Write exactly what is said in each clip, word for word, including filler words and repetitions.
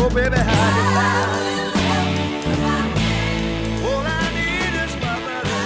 Oh, baby, how you lie? All I need is my brother.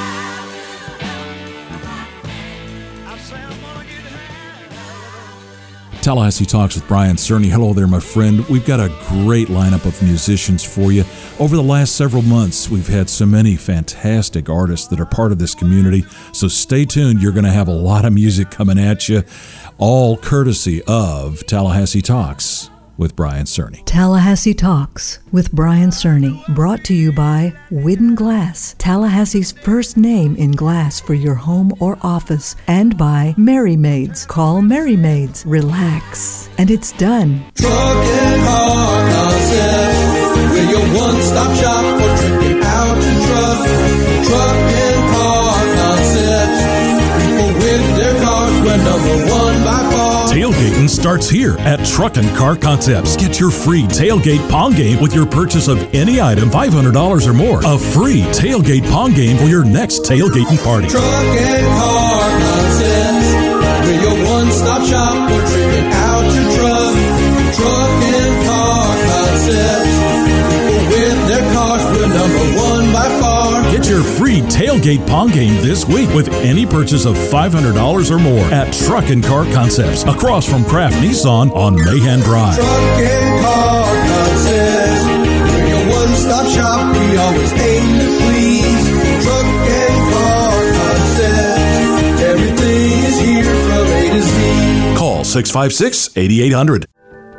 I say I'm gonna get high. Tallahassee Talks with Brian Cerny. Hello there, my friend. We've got a great lineup of musicians for you. Over the last several months, we've had so many fantastic artists that are part of this community. So stay tuned. You're going to have a lot of music coming at you, all courtesy of Tallahassee Talks with Brian Cerny. Tallahassee Talks with Brian Cerny, brought to you by Widden Glass, Tallahassee's first name in glass for your home or office, and by Merry Maids. Call Merry Maids. Relax. And it's done. Truck and Car Concepts, we're your one-stop shop for tripping out to truck. Truck and Car Concepts, people with their cars, we're number one by far. Tailgating starts here at Truck and Car Concepts. Get your free tailgate pong game with your purchase of any item five hundred dollars or more. A free tailgate pong game for your next tailgating party. Truck and Car Concepts, we're your one-stop shop for tripping out to truck. Truck and Car Concepts, people with their cars, we're number one by far. Get your free tailgate pong game this week with any purchase of five hundred dollars or more at Truck and Car Concepts, across from Kraft Nissan on Mahan Drive. Truck and Car Concepts, we're your one-stop shop, we always aim to please. Truck and Car Concepts, everything is here from A to Z. Call six five six, eight eight zero zero.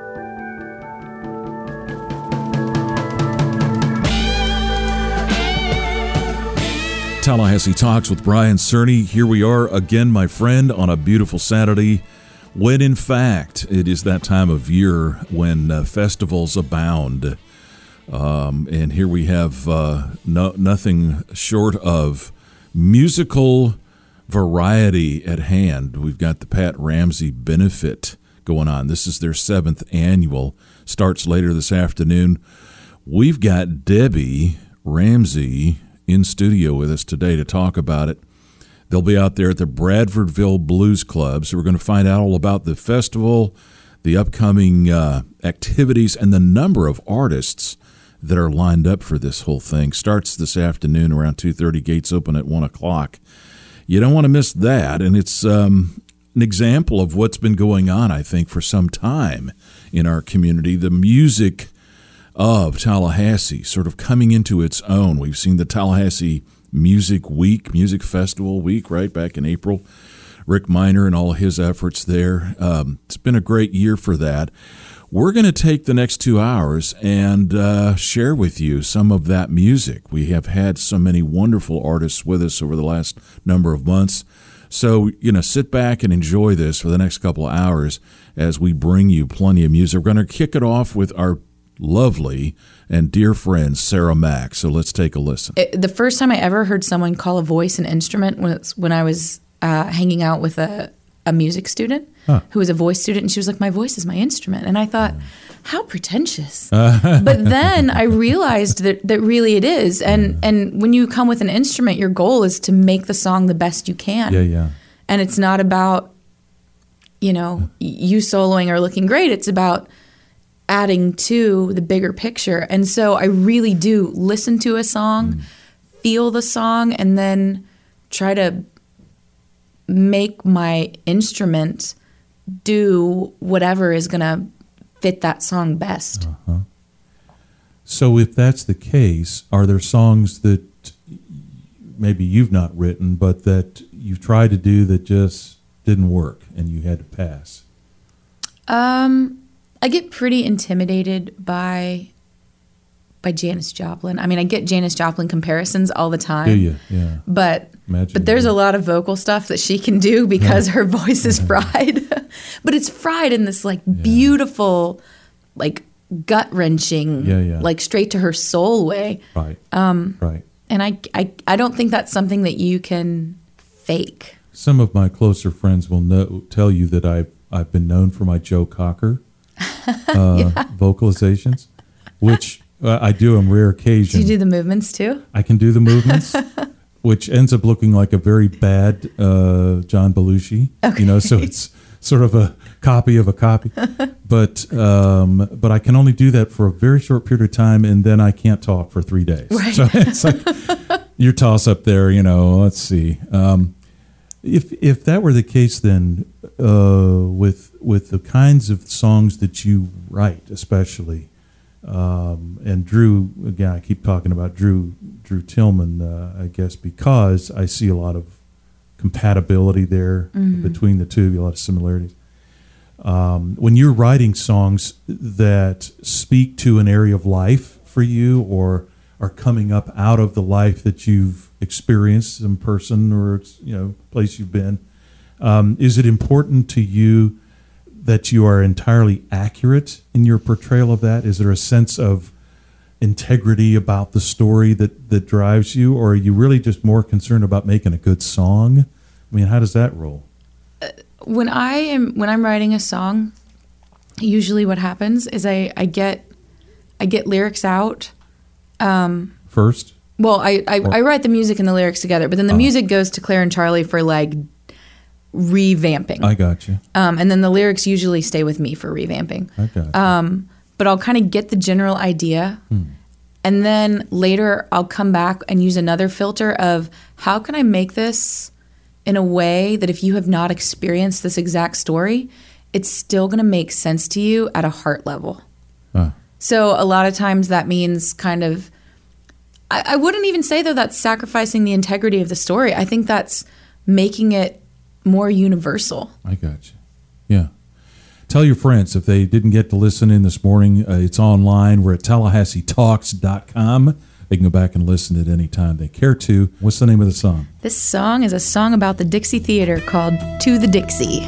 Tallahassee Talks with Brian Cerny. Here we are again, my friend, on a beautiful Saturday, when in fact it is that time of year when uh, festivals abound. Um, and here we have uh, no, nothing short of musical variety at hand. We've got the Pat Ramsey Benefit going on. This is their seventh annual. Starts later this afternoon. We've got Debbie Ramsey in studio with us today to talk about it. They'll be out there at the Bradfordville Blues Club, so we're going to find out all about the festival, the upcoming uh, activities, and the number of artists that are lined up for this whole thing. Starts this afternoon around two thirty, gates open at one o'clock. You don't want to miss that, and it's um, an example of what's been going on, I think, for some time in our community. The music of Tallahassee sort of coming into its own. We've seen the Tallahassee Music Week, Music Festival Week, right, back in April. Rick Miner and all of his efforts there. Um, it's been a great year for that. We're going to take the next two hours and uh, share with you some of that music. We have had so many wonderful artists with us over the last number of months. So, you know, sit back and enjoy this for the next couple of hours as we bring you plenty of music. We're going to kick it off with our lovely and dear friend Sarah Mack. So let's take a listen. It, the first time I ever heard someone call a voice an instrument was when I was uh, hanging out with a, a music student huh. who was a voice student, and she was like, "My voice is my instrument." And I thought, mm. how pretentious. But then I realized that, that really it is. And, yeah. and when you come with an instrument, your goal is to make the song the best you can. Yeah, yeah. And it's not about, you know, you soloing or looking great. It's about adding to the bigger picture. And so I really do listen to a song, mm. feel the song, and then try to make my instrument do whatever is going to fit that song best. Uh-huh. So if that's the case, are there songs that maybe you've not written, but that you've tried to do that just didn't work and you had to pass? Um... I get pretty intimidated by by Janis Joplin. I mean, I get Janis Joplin comparisons all the time. Do you? Yeah. But Imagine but there's that. a lot of vocal stuff that she can do because yeah. her voice is fried. But it's fried in this like yeah. beautiful, like gut wrenching, yeah, yeah. like straight to her soul way. Right. Um, right. And I, I I don't think that's something that you can fake. Some of my closer friends will know tell you that I've I've been known for my Joe Cocker uh, yeah. vocalizations, which uh, I do on rare occasion. Do you do the movements too? I can do the movements, which ends up looking like a very bad uh, John Belushi. Okay. You know, so it's sort of a copy of a copy. But um, but I can only do that for a very short period of time, and then I can't talk for three days. Right. So it's like your toss up there. You know, let's see. Um, if if that were the case, then uh, with with the kinds of songs that you write, especially. Um, and Drew, again, I keep talking about Drew Drew Tillman, uh, I guess, because I see a lot of compatibility there Mm-hmm. between the two, a lot of similarities. Um, when you're writing songs that speak to an area of life for you or are coming up out of the life that you've experienced in person or, you know, place you've been, um, is it important to you that you are entirely accurate in your portrayal of that? Is there a sense of integrity about the story that, that drives you, or are you really just more concerned about making a good song? I mean, how does that roll? When I am when I'm writing a song, usually what happens is I, I get I get lyrics out. Um, First? well, I, I, I write the music and the lyrics together, but then the music goes to Claire and Charlie for like revamping. I got you. Um, and then the lyrics usually stay with me for revamping. I got you. Um, but I'll kind of get the general idea. And then later I'll come back and use another filter of how can I make this in a way that if you have not experienced this exact story, it's still going to make sense to you at a heart level. Ah. So a lot of times that means kind of, I, I wouldn't even say though that's sacrificing the integrity of the story. I think that's making it more universal. I got you. Yeah. Tell your friends if they didn't get to listen in this morning. Uh, it's online. We're at Tallahassee Talks dot com. They can go back and listen at any time they care to. What's the name of the song? This song is a song about the Dixie Theater called To the Dixie.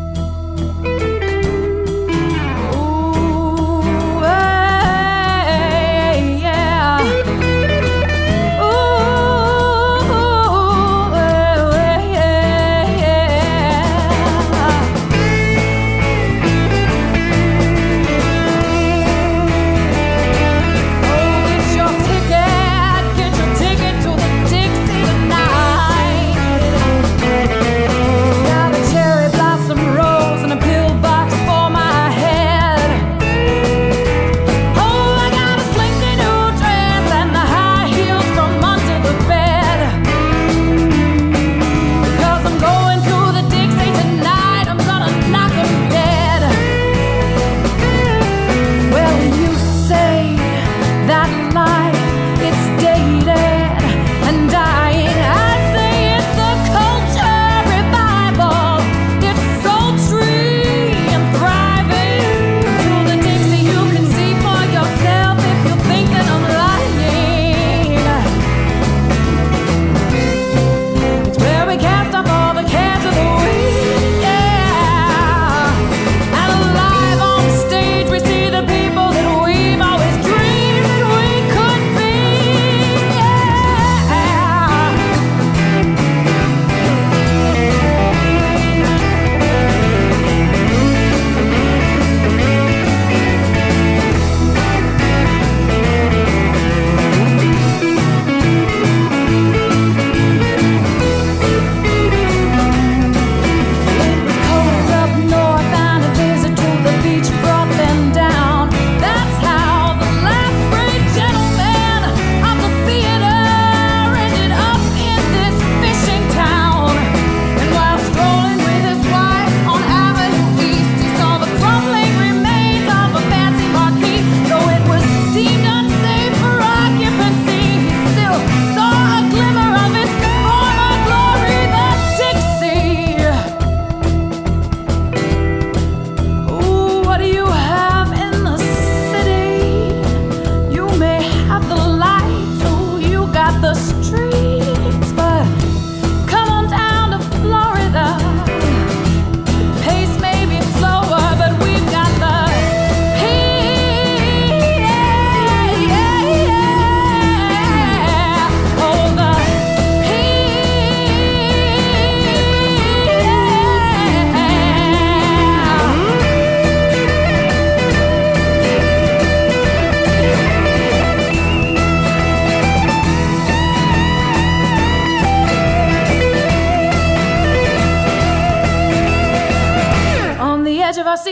Ooh, hey, yeah. Ooh, hey, yeah. Oh, get your ticket, get your ticket to the Dixie tonight. Got a cherry blossom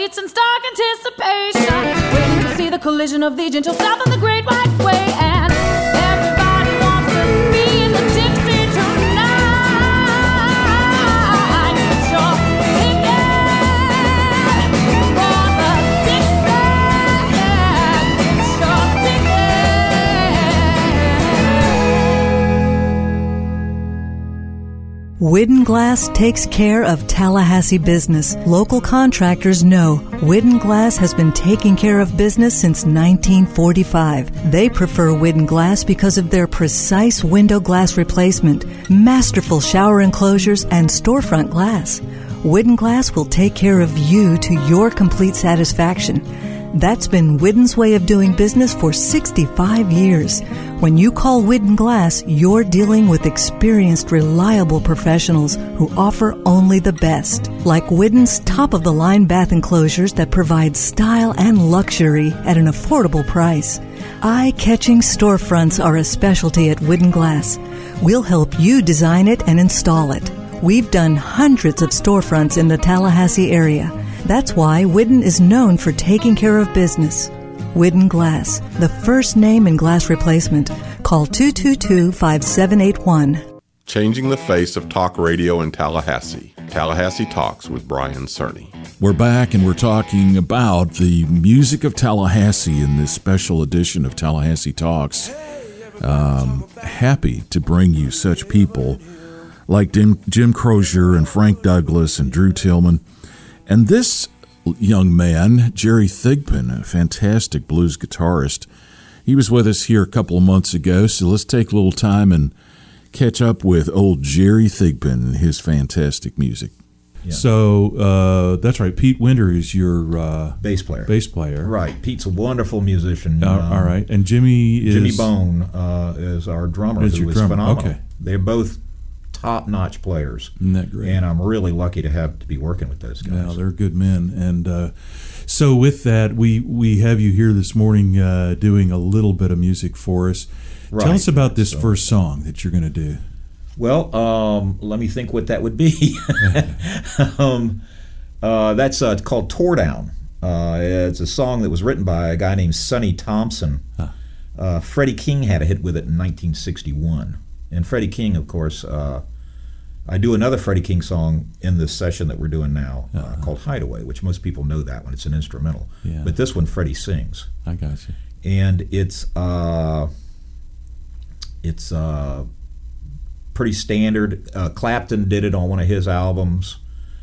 waits in stark anticipation, waiting to see the collision of the gentle south and the great white way. And everybody wants to be in the Dixie tonight. Get your ticket for the Dixie. Get your ticket. Widden Glass takes care of Tallahassee business. Local contractors know Widden Glass has been taking care of business since nineteen forty-five. They prefer Widden Glass because of their precise window glass replacement, masterful shower enclosures, and storefront glass. Widden Glass will take care of you to your complete satisfaction. That's been Widden's way of doing business for sixty-five years. When you call Widden Glass, you're dealing with experienced, reliable professionals who offer only the best. Like Widden's top-of-the-line bath enclosures that provide style and luxury at an affordable price. Eye-catching storefronts are a specialty at Widden Glass. We'll help you design it and install it. We've done hundreds of storefronts in the Tallahassee area. That's why Widden is known for taking care of business. Widden Glass, the first name in glass replacement. Call two two two, five seven eight one. Changing the face of talk radio in Tallahassee. Tallahassee Talks with Brian Cerny. We're back and we're talking about the music of Tallahassee in this special edition of Tallahassee Talks. Um, happy to bring you such people like Jim, Jim Crozier and Frank Douglas and Drew Tillman. And this young man, Jerry Thigpen, a fantastic blues guitarist, he was with us here a couple of months ago, so let's take a little time and catch up with old Jerry Thigpen and his fantastic music. Yeah. So uh, that's right. Pete Winter is your uh, bass player. Bass player, right? Pete's a wonderful musician. Uh, um, all right, and Jimmy is Jimmy Bone uh, is our drummer. Is who your is drummer. phenomenal. Okay. They're both top-notch players. Isn't that great? And I'm really lucky to have to be working with those guys. Yeah, they're good men. And uh, so with that, we we have you here this morning uh, doing a little bit of music for us. Right. Tell us about this So- first song that you're going to do. Well, um, let me think what that would be. um, uh, that's uh, called Tore Down. Uh, it's a song that was written by a guy named Sonny Thompson. Huh. Uh, Freddie King had a hit with it in nineteen sixty-one. And Freddie King, of course, uh, I do another Freddie King song in this session that we're doing now uh, Uh-huh. called Hideaway, which most people know that one. It's an instrumental. Yeah. But this one, Freddie sings. I got you. And it's uh, it's uh, pretty standard. Uh, Clapton did it on one of his albums.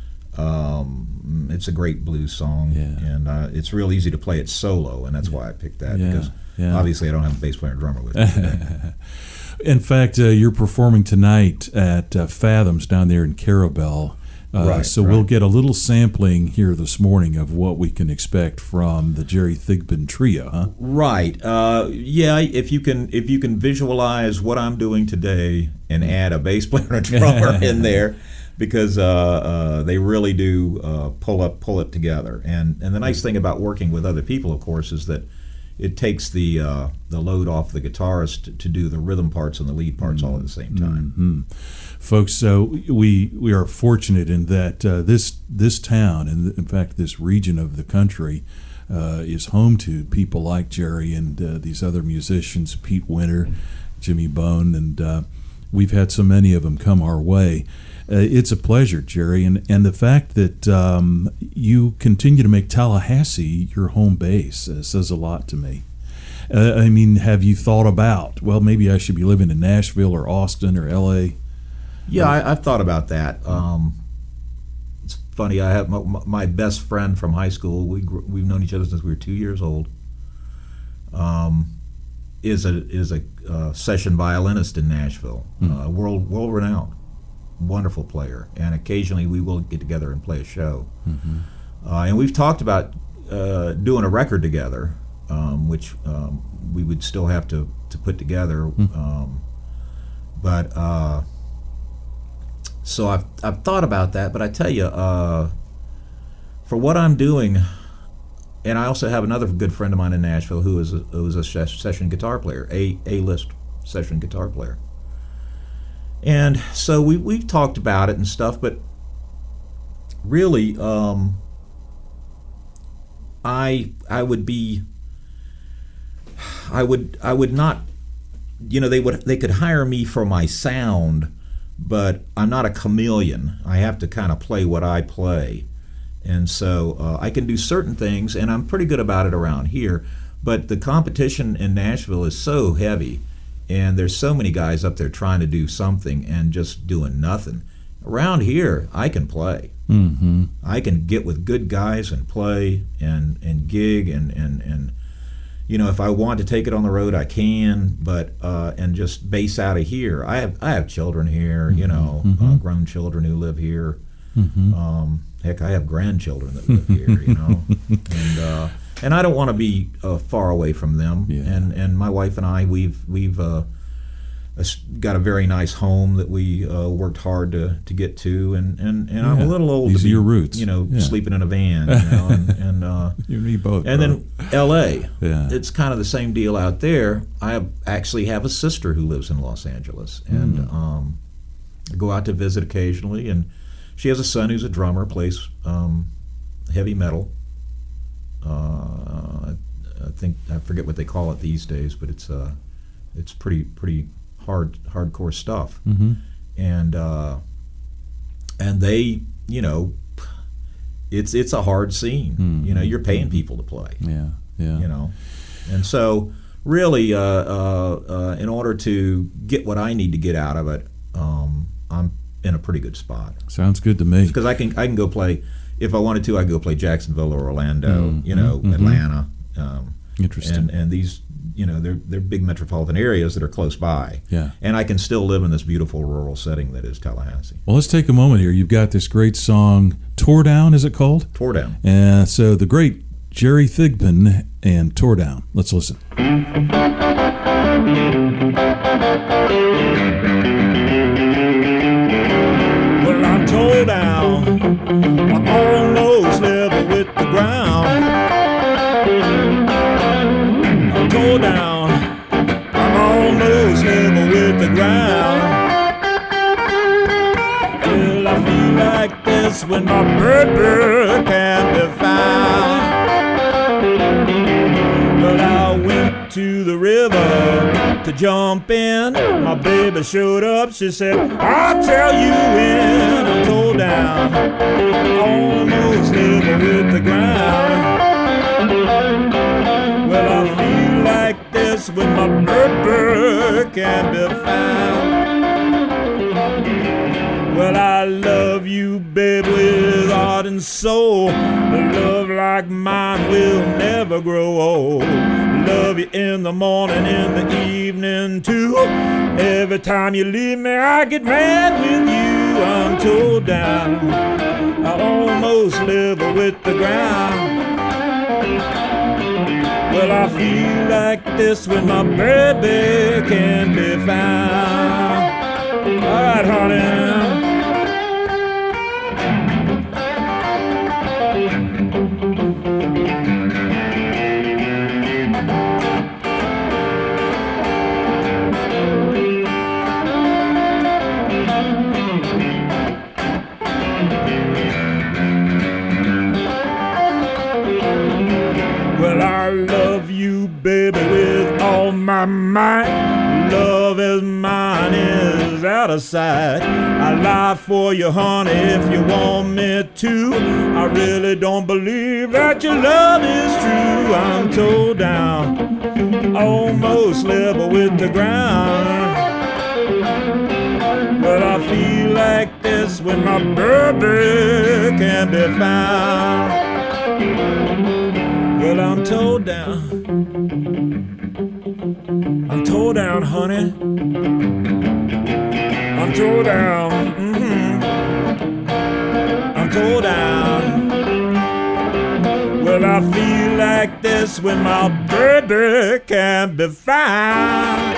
Um, it's a great blues song, Yeah. and uh, it's real easy to play it solo, and that's why I picked that Yeah, because yeah. obviously I don't have a bass player and drummer with me today. In fact, uh, you're performing tonight at uh, Fathoms down there in Carabel. Uh, Right, so right. we'll get a little sampling here this morning of what we can expect from the Jerry Thigpen Trio, huh? Right. Uh, yeah. If you can, if you can visualize what I'm doing today and add a bass player and a drummer in there, because uh, uh, they really do uh, pull up, pull it together. And and the nice thing about working with other people, of course, is that it takes the uh, the load off the guitarist to, to do the rhythm parts and the lead parts all at the same time. Mm-hmm. Folks, so we we are fortunate in that uh, this this town, and in fact this region of the country, uh, is home to people like Jerry and uh, these other musicians, Pete Winter, Jimmy Bone, and uh, we've had so many of them come our way. Uh, it's a pleasure, Jerry, and, and the fact that um, you continue to make Tallahassee your home base uh, says a lot to me. Uh, I mean, have you thought about, well, maybe I should be living in Nashville or Austin or L A? Yeah, I, I've thought about that. Um, it's funny. I have my, my best friend from high school. We grew, we've known each other since we were two years old. Um, is a is a uh, session violinist in Nashville, uh, world world renowned, wonderful player. And occasionally we will get together and play a show. Mm-hmm. Uh, and we've talked about uh, doing a record together, um, which um, we would still have to to put together. Mm-hmm. Um, but uh, So I've I've thought about that, but I tell you, uh, for what I'm doing, and I also have another good friend of mine in Nashville who is a, who is a ses- session guitar player, a a list session guitar player, and so we we've talked about it and stuff, but really, um, I I would be I would I would not you know they would they could hire me for my sound, but I'm not a chameleon. I have to kind of play what I play. And so uh, I can do certain things, and I'm pretty good about it around here. But the competition in Nashville is so heavy, and there's so many guys up there trying to do something and just doing nothing. Around here, I can play. Mm-hmm. I can get with good guys and play and, and gig and, and, and you know, if I want to take it on the road, I can. But uh, and just base out of here. I have I have children here, you know, Mm-hmm. uh, grown children who live here. Mm-hmm. Um, heck, I have grandchildren that live here, you know, and uh, and I don't want to be uh, far away from them. Yeah. And and my wife and I, we've we've uh, got a very nice home that we uh, worked hard to, to get to, and, and, and I'm Yeah. a little old These to are be, your roots. you know, Yeah. sleeping in a van, you know, and, and uh, You and me both. and bro. then L A. Yeah. It's kind of the same deal out there. I have, actually have a sister who lives in Los Angeles, and Mm. um, I go out to visit occasionally. And she has a son who's a drummer, plays um, heavy metal. Uh, I think I forget what they call it these days, but it's uh, it's pretty pretty hard hardcore stuff. Mm-hmm. And uh, and they, you know, it's it's a hard scene. Mm-hmm. You know, you're paying people to play. Yeah, yeah. You know, and so really, uh, uh, uh, in order to get what I need to get out of it, um, I'm in a pretty good spot Sounds good to me. because I can I can go play if I wanted to. I could go play Jacksonville or Orlando, Mm, you know, mm, Atlanta. Um, Interesting. And and these, you know, they're they're big metropolitan areas that are close by. Yeah. And I can still live in this beautiful rural setting that is Tallahassee. Well, let's take a moment here. You've got this great song, Tore Down, is it called? Tore down. And so the great Jerry Thigpen and Tore Down. Let's listen. Well, I'm tore down. I'm almost level with the ground. I'm tore down. I'm almost level with the ground. Well, I feel like this when my bird can't be found. But I went to the river to jump in. My baby showed up. She said, I'll tell you when. I'm tore down, almost level with the ground. Well, I feel like this when my bird can't be found. Well, I love you, baby, with heart and soul. A love like mine will never grow old. Love you in the morning, in the evening too. Every time you leave me, I get mad with you. I'm tore down, I almost level with the ground. Well, I feel like this when my baby can't be found. All right, honey. Well, I love you, baby, with all my might. Love is mine, is out of sight. I lie for you, honey, if you want me to. I really don't believe that your love is true. I'm tore down, almost level with the ground. But I feel like this when my baby can't be found. Well, I'm tore down. I'm tore down, honey. I'm tore down. Mm-hmm. I'm tore down. Well, I feel like this when my baby can't be found.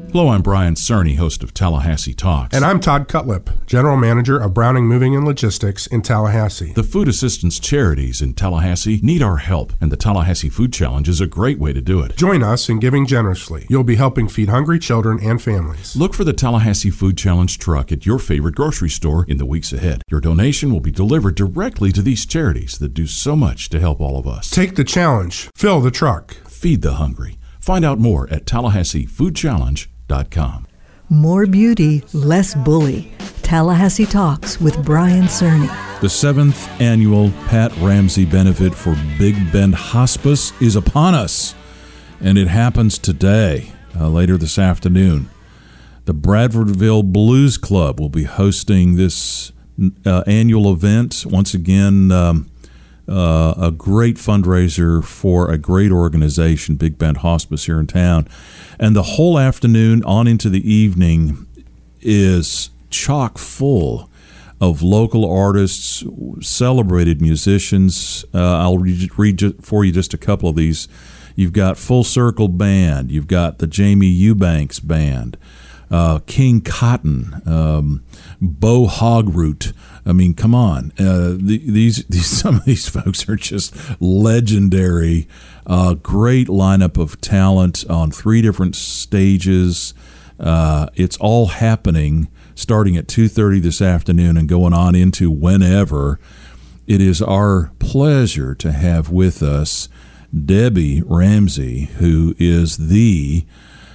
Hello, I'm Brian Cerny, host of Tallahassee Talks. And I'm Todd Cutlip, General Manager of Browning Moving and Logistics in Tallahassee. The food assistance charities in Tallahassee need our help, and the Tallahassee Food Challenge is a great way to do it. Join us in giving generously. You'll be helping feed hungry children and families. Look for the Tallahassee Food Challenge truck at your favorite grocery store in the weeks ahead. Your donation will be delivered directly to these charities that do so much to help all of us. Take the challenge. Fill the truck. Feed the hungry. Find out more at tallahassee food challenge dot com. More beauty, less bully. Tallahassee Talks with Brian Cerny. The seventh annual Pat Ramsey benefit for Big Bend Hospice is upon us, and it happens today, uh, later this afternoon. The Bradfordville Blues Club will be hosting this uh, annual event. Once again, um, uh, a great fundraiser for a great organization, Big Bend Hospice here in town. And the whole afternoon on into the evening is chock full of local artists, celebrated musicians. Uh, I'll read, read for you just a couple of these. You've got Full Circle Band. You've got the Jamie Eubanks Band. Uh, King Cotton, um, Bo Hogroot. I mean, come on. Uh, the, these, these, some of these folks are just legendary. Uh, great lineup of talent on three different stages. Uh, it's all happening starting at two thirty this afternoon and going on into whenever. It is our pleasure to have with us Debbie Ramsey, who is the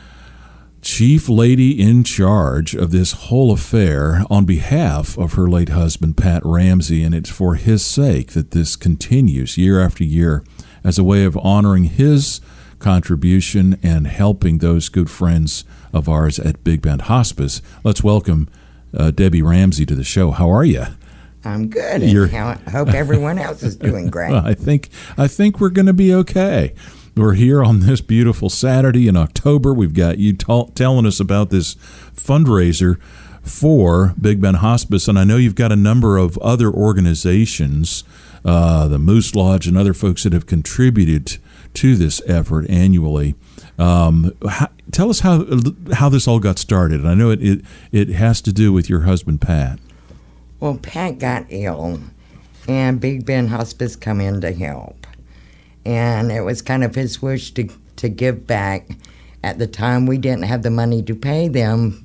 chief lady in charge of this whole affair on behalf of her late husband, Pat Ramsey, and it's for his sake that this continues year after year as a way of honoring his contribution and helping those good friends of ours at Big Bend Hospice. Let's welcome uh, Debbie Ramsey to the show. How are you? I'm good, and how, I hope everyone else is doing great. Well, I think I think we're going to be okay. We're here on this beautiful Saturday in October. We've got you t- telling us about this fundraiser for Big Bend Hospice, and I know you've got a number of other organizations, uh, the Moose Lodge and other folks that have contributed to this effort annually. Um, how, tell us how how this all got started. I know it, it, it has to do with your husband, Pat. Well, Pat got ill, and Big Bend Hospice come in to help. And it was kind of his wish to, to give back. At the time, we didn't have the money to pay them.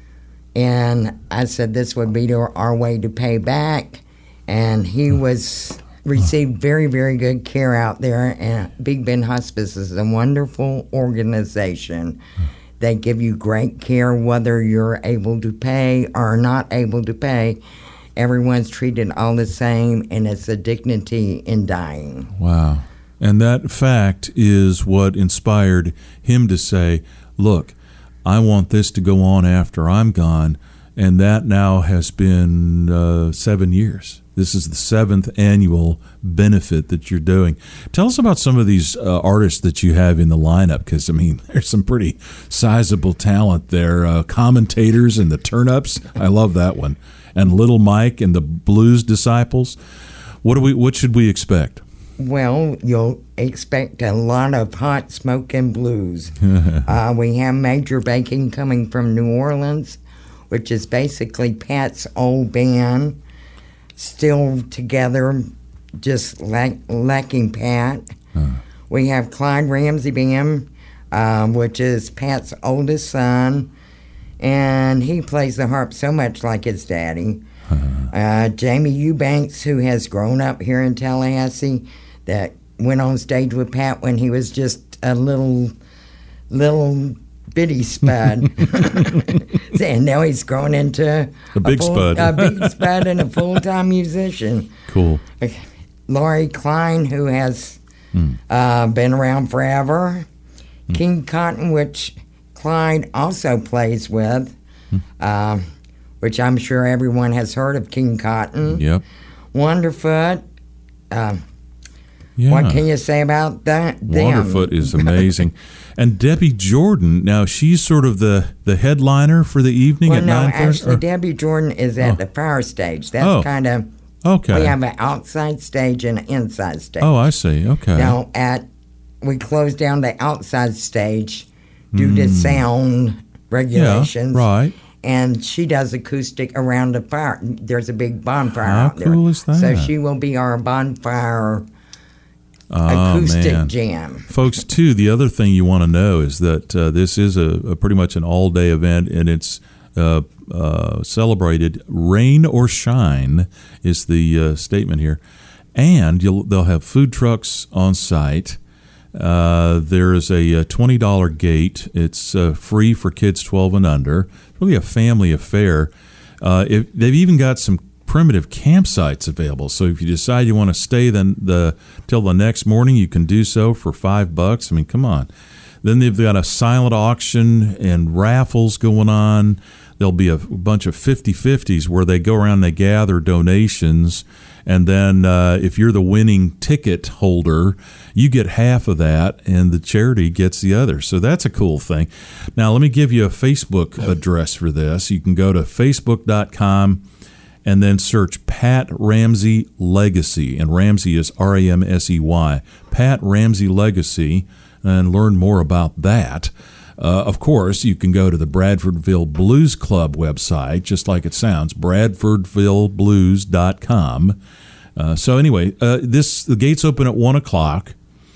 And I said this would be our way to pay back. And he was received very, very good care out there. And Big Bend Hospice is a wonderful organization. They give you great care whether you're able to pay or not able to pay. Everyone's treated all the same, and it's a dignity in dying. Wow. And that fact is what inspired him to say, look, I want this to go on after I'm gone. And that now has been uh, seven years. This is the seventh annual benefit that you're doing. Tell us about some of these uh, artists that you have in the lineup, because, I mean, there's some pretty sizable talent there. Uh, commentators and the Turnups. I love that one. And Little Mike and the Blues Disciples. What do we? What should we expect? Well, you'll expect a lot of hot smoking blues. uh, we have Major Baking coming from New Orleans, which is basically Pat's old band, still together, just lack, lacking Pat. Huh. We have Clyde Ramsey Band, uh, which is Pat's oldest son, and he plays the harp so much like his daddy. Uh-huh. Uh, Jamie Eubanks, who has grown up here in Tallahassee, that went on stage with Pat when he was just a little, little bitty spud. And now he's grown into a, a big full, spud. a big spud and a full-time musician. Cool. Laurie Klein, who has mm. uh, been around forever. Mm. King Cotton, which Clyde also plays with, mm. uh, which I'm sure everyone has heard of King Cotton. Yep. Wonderfoot. Uh, Yeah. What can you say about that? Wonderfoot is amazing. And Debbie Jordan, now she's sort of the, the headliner for the evening well, at no, nine thirty? actually, or? Debbie Jordan is at oh. the fire stage. That's oh. kind of, okay. We have an outside stage and an inside stage. Oh, I see. Okay. Now, at we closed down the outside stage due mm. to sound regulations. Yeah, right. And she does acoustic around the fire. There's a big bonfire How out there. cool is that? So she will be our bonfire Oh, acoustic man. jam. Folks, too, the other thing you want to know is that uh, this is a, a pretty much an all-day event, and it's uh, uh, celebrated rain or shine is the uh, statement here. And you'll, they'll have food trucks on site. Uh, there is a, a twenty dollars gate. It's uh, free for kids twelve and under. It's really a family affair. Uh, if, they've even got some primitive campsites available. So if you decide you want to stay then the till the next morning, you can do so for five bucks. I mean, come on. Then they've got a silent auction and raffles going on. There'll be a bunch of fifty-fifties where they go around and they gather donations. And then uh, if you're the winning ticket holder, you get half of that and the charity gets the other. So that's a cool thing. Now, let me give you a Facebook address for this. You can go to facebook dot com and then search Pat Ramsey Legacy. And Ramsey is R A M S E Y. Pat Ramsey Legacy, and learn more about that. Uh, of course, you can go to the Bradfordville Blues Club website, just like it sounds, bradfordville blues dot com. Uh, so anyway, uh, this the gates open at one o'clock.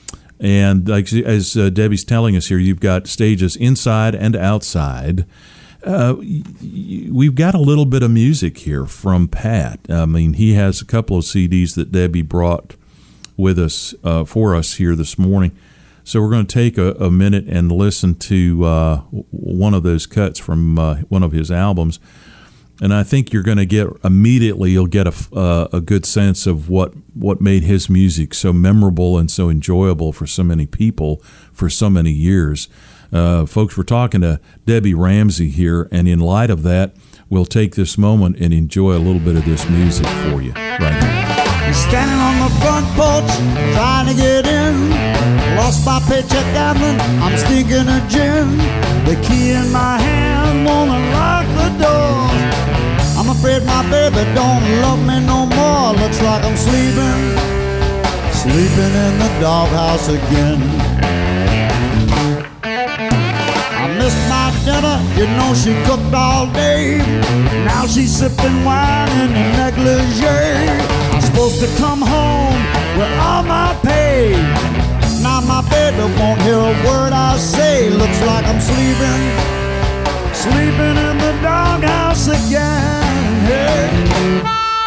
And like as uh, Debbie's telling us here, you've got stages inside and outside. Uh, we've got a little bit of music here from Pat. I mean, he has a couple of C Ds that Debbie brought with us uh, for us here this morning. So we're going to take a, a minute and listen to uh, one of those cuts from uh, one of his albums. And I think you're going to get immediately, you'll get a, uh, a good sense of what, what made his music so memorable and so enjoyable for so many people for so many years. Uh, folks, we're talking to Debbie Ramsey here, and in light of that, we'll take this moment and enjoy a little bit of this music for you right here. Standing on the front porch, trying to get in. Lost my paycheck gambling, I'm stinking of gin. The key in my hand, wanna lock the door. I'm afraid my baby don't love me no more. Looks like I'm sleeping, sleeping in the doghouse again. I missed my dinner, you know she cooked all day. Now she's sipping wine in a negligee. I'm supposed to come home with all my pay. Now my baby won't hear a word I say. Looks like I'm sleeping, sleeping in the doghouse again. Hey.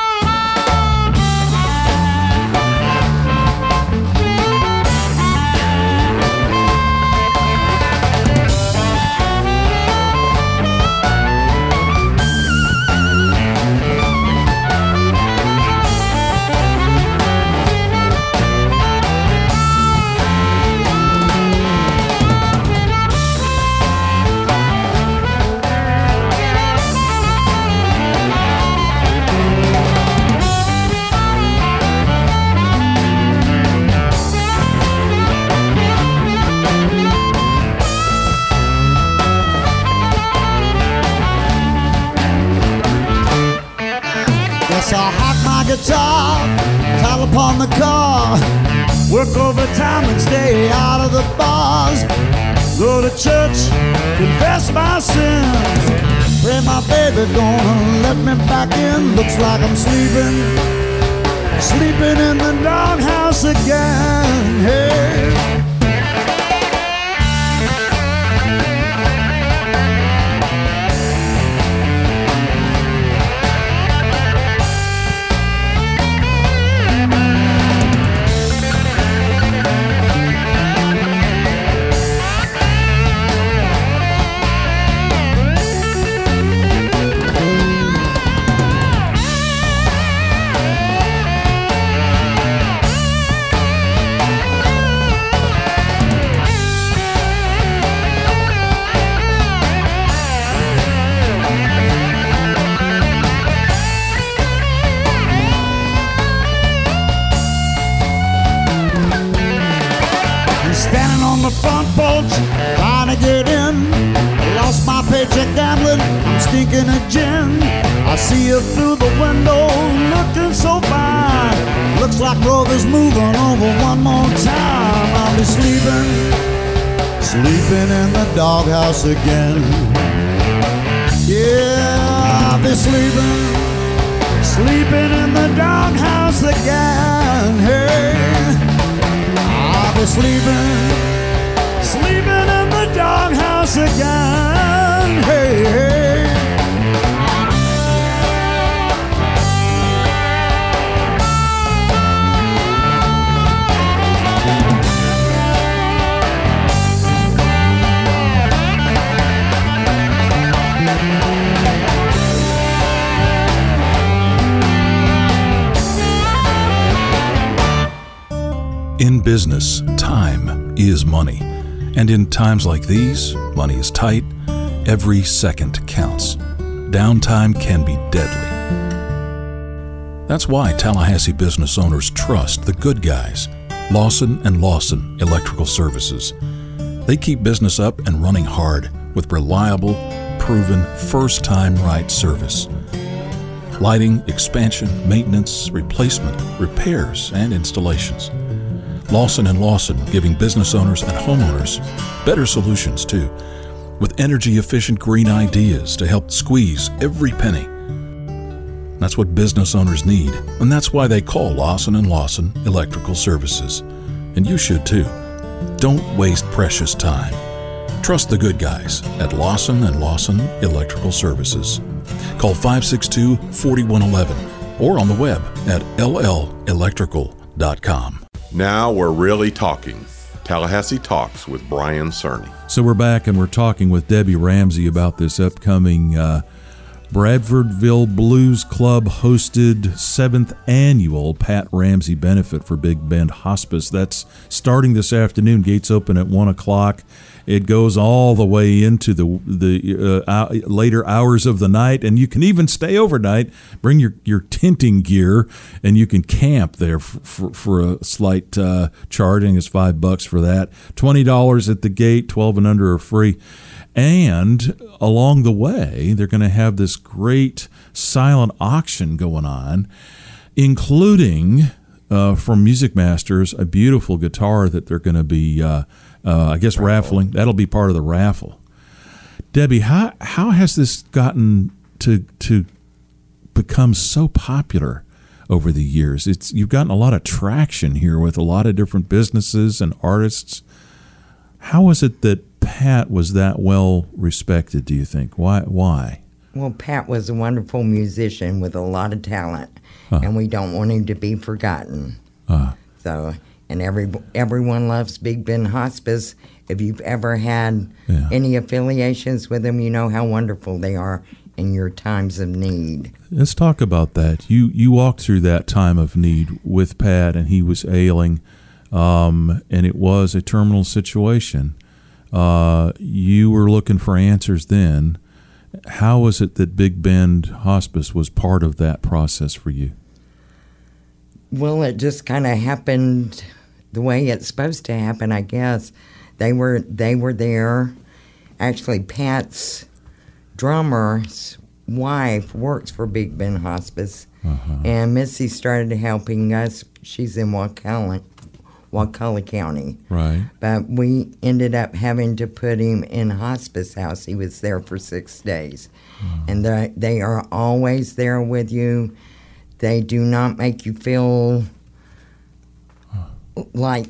I hack my guitar, tile upon the car, work overtime and stay out of the bars, go to church, confess my sins, pray my baby gonna let me back in. Looks like I'm sleeping, sleeping in the doghouse again. Hey. Trying to get in, lost my paycheck gambling, I'm stinking of gin. I see you through the window, looking so fine. Looks like Rover's moving over one more time. I'll be sleeping, sleeping in the doghouse again. be sleeping, sleeping in the doghouse again. Hey, I'll be sleeping, sleeping in the doghouse again. Hey, hey. In business, time is money. And in times like these, money is tight. Every second counts. Downtime can be deadly. That's why Tallahassee business owners trust the good guys, Lawson and Lawson Electrical Services. They keep business up and running hard with reliable, proven, first-time right service. Lighting, expansion, maintenance, replacement, repairs, and installations. Lawson and Lawson, giving business owners and homeowners better solutions too, with energy-efficient green ideas to help squeeze every penny. That's what business owners need, and that's why they call Lawson and Lawson Electrical Services. And you should too. Don't waste precious time. Trust the good guys at Lawson and Lawson Electrical Services. Call five six two, four one one one or on the web at l l electrical dot com. Now we're really talking. Tallahassee Talks with Brian Cerny. So we're back and we're talking with Debbie Ramsey about this upcoming uh, Bradfordville Blues Club hosted seventh annual Pat Ramsey benefit for Big Bend Hospice. That's starting this afternoon. Gates open at one o'clock. It goes all the way into the the uh, later hours of the night, and you can even stay overnight. Bring your, your tenting gear, and you can camp there for, for, for a slight uh, charging. It's five bucks for that. Twenty dollars at the gate. Twelve and under are free. And along the way, they're going to have this great silent auction going on, including uh, from Music Masters a beautiful guitar that they're going to be. Uh, Uh, I guess raffling. That'll be part of the raffle. Debbie, how how has this gotten to to become so popular over the years? It's you've gotten a lot of traction here with a lot of different businesses and artists. How is it that Pat was that well respected, do you think? Why why? Well, Pat was a wonderful musician with a lot of talent, huh. and we don't want him to be forgotten. Uh. So. And every everyone loves Big Bend Hospice. If you've ever had yeah. any affiliations with them, you know how wonderful they are in your times of need. Let's talk about that. You you walked through that time of need with Pat, and he was ailing, um, and it was a terminal situation. Uh, you were looking for answers then. How was it that Big Bend Hospice was part of that process for you? Well, it just kind of happened the way it's supposed to happen, I guess. They were they were there. Actually, Pat's drummer's wife works for Big Bend Hospice, uh-huh. and Missy started helping us. She's in Wakulla, Wakulla County. Right. But we ended up having to put him in hospice house. He was there for six days. Uh-huh. And they they are always there with you. They do not make you feel like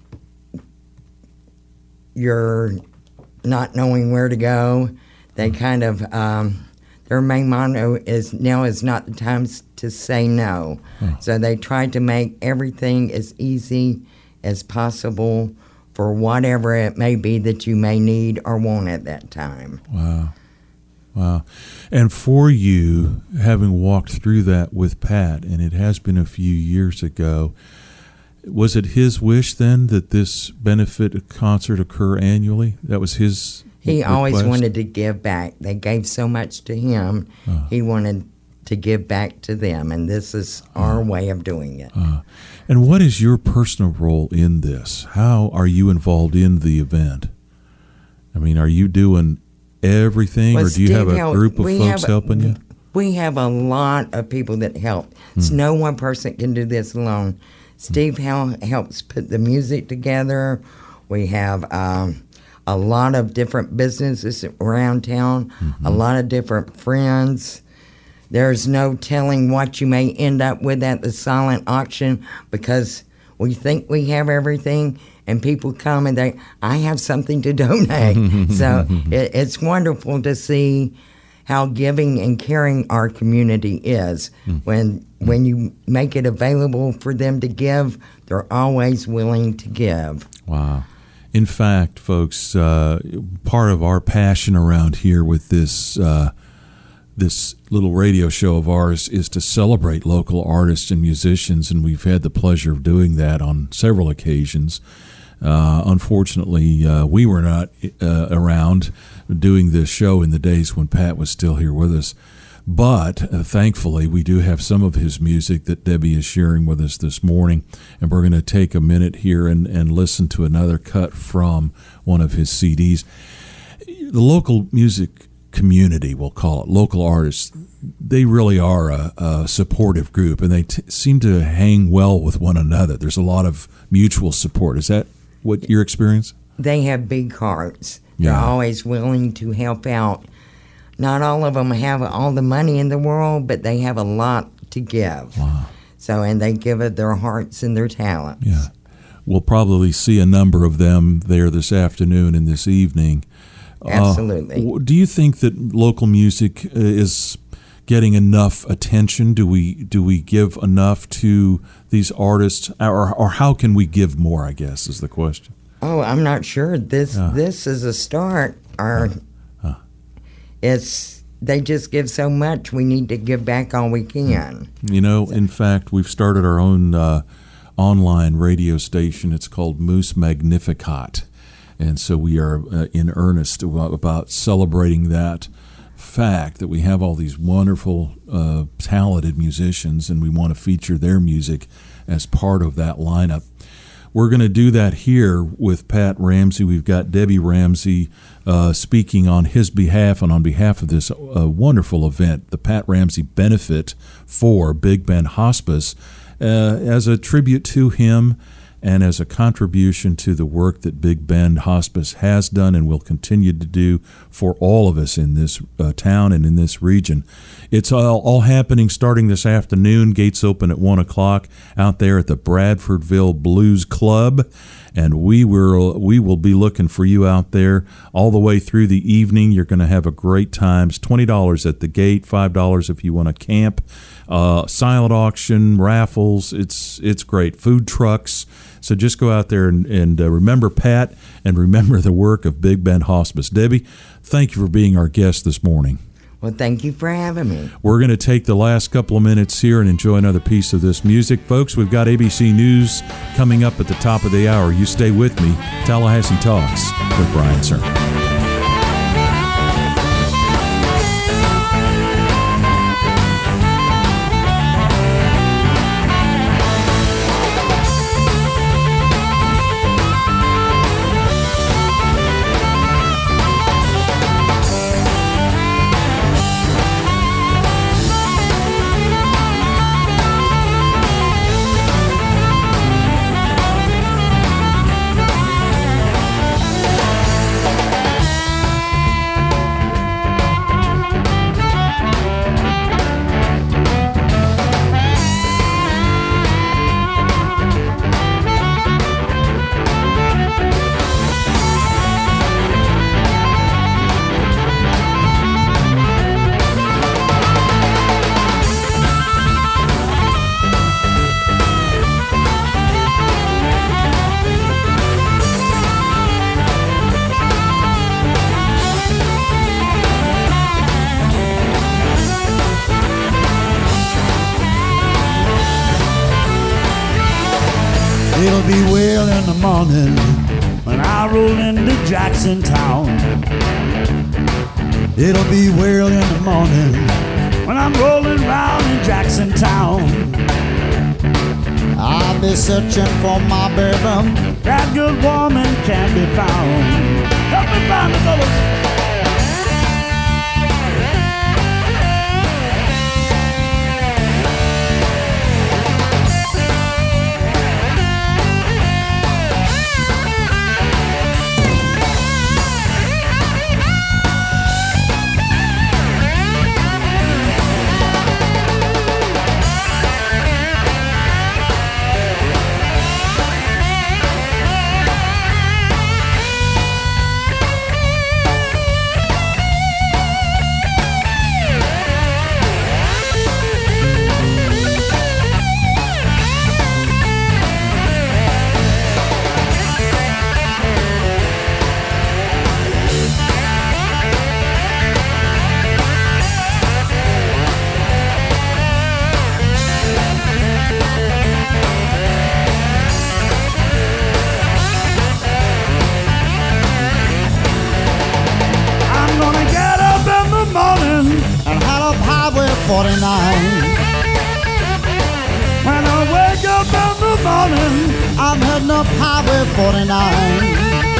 you're not knowing where to go. They kind of, um, their main motto is, now is not the time to say no. Huh. So they try to make everything as easy as possible for whatever it may be that you may need or want at that time. Wow. Wow. And for you, having walked through that with Pat, and it has been a few years ago, was it his wish then that this benefit concert occur annually? That was his He request? always wanted to give back. They gave so much to him, uh, he wanted to give back to them, and this is our uh, way of doing it. Uh, and what is your personal role in this? How are you involved in the event? I mean, are you doing everything, well, or do you have a help, group of folks have, helping you? We have a lot of people that help. Hmm. So no one person can do this alone. Steve hmm. helps put the music together. We have um, a lot of different businesses around town, mm-hmm. a lot of different friends. there's no telling what you may end up with at the silent auction, because we think we have everything, and people come and they, I have something to donate. So it, it's wonderful to see how giving and caring our community is. Mm. When when you make it available for them to give, they're always willing to give. Wow. In fact, folks, uh, part of our passion around here with this uh, this little radio show of ours is to celebrate local artists and musicians, and we've had the pleasure of doing that on several occasions. Uh, unfortunately, uh, we were not uh, around doing this show in the days when Pat was still here with us. But uh, thankfully, we do have some of his music that Debbie is sharing with us this morning. And we're going to take a minute here and, and listen to another cut from one of his C Ds. The local music community, we'll call it, local artists, they really are a, a supportive group, and they t- seem to hang well with one another. There's a lot of mutual support. Is that what your experience? They have big hearts. Yeah. They're always willing to help out. Not all of them have all the money in the world, but they have a lot to give. Wow. So, and they give it their hearts and their talents. Yeah. We'll probably see a number of them there this afternoon and this evening. Absolutely. Uh, do you think that local music is getting enough attention? Do we do we give enough to these artists, or or how can we give more, I guess, is the question. Oh, I'm not sure. This uh. this is a start. Our uh. Uh. It's they just give so much. We need to give back all we can. You know, in fact, we've started our own uh, online radio station. It's called Moose Magnificat. And so we are uh, in earnest about, about celebrating that fact that we have all these wonderful, uh, talented musicians, and we want to feature their music as part of that lineup. We're going to do that here with Pat Ramsey. We've got Debbie Ramsey uh, speaking on his behalf and on behalf of this uh, wonderful event, the Pat Ramsey Benefit for Big Bend Hospice, uh, as a tribute to him and as a contribution to the work that Big Bend Hospice has done and will continue to do for all of us in this uh, town and in this region. It's all, all happening starting this afternoon. Gates open at one o'clock out there at the Bradfordville Blues Club. And we will, we will be looking for you out there all the way through the evening. You're going to have a great time. It's twenty dollars at the gate, five dollars if you want to camp. Uh, silent auction, raffles. It's, it's great. Food trucks. So just go out there and, and uh, remember Pat and remember the work of Big Bend Hospice. Debbie, thank you for being our guest this morning. Well, thank you for having me. We're going to take the last couple of minutes here and enjoy another piece of this music. Folks, we've got A B C News coming up at the top of the hour. You stay with me. Tallahassee Talks with Brian Cerny. It'll be well in the morning when I roll into Jackson Town. It'll be well in the morning when I'm rolling round in Jackson Town. I'll be searching for my baby. That good woman can't be found. Help me find the fellas. forty-nine. When I wake up in the morning, I'm heading up Highway forty-nine.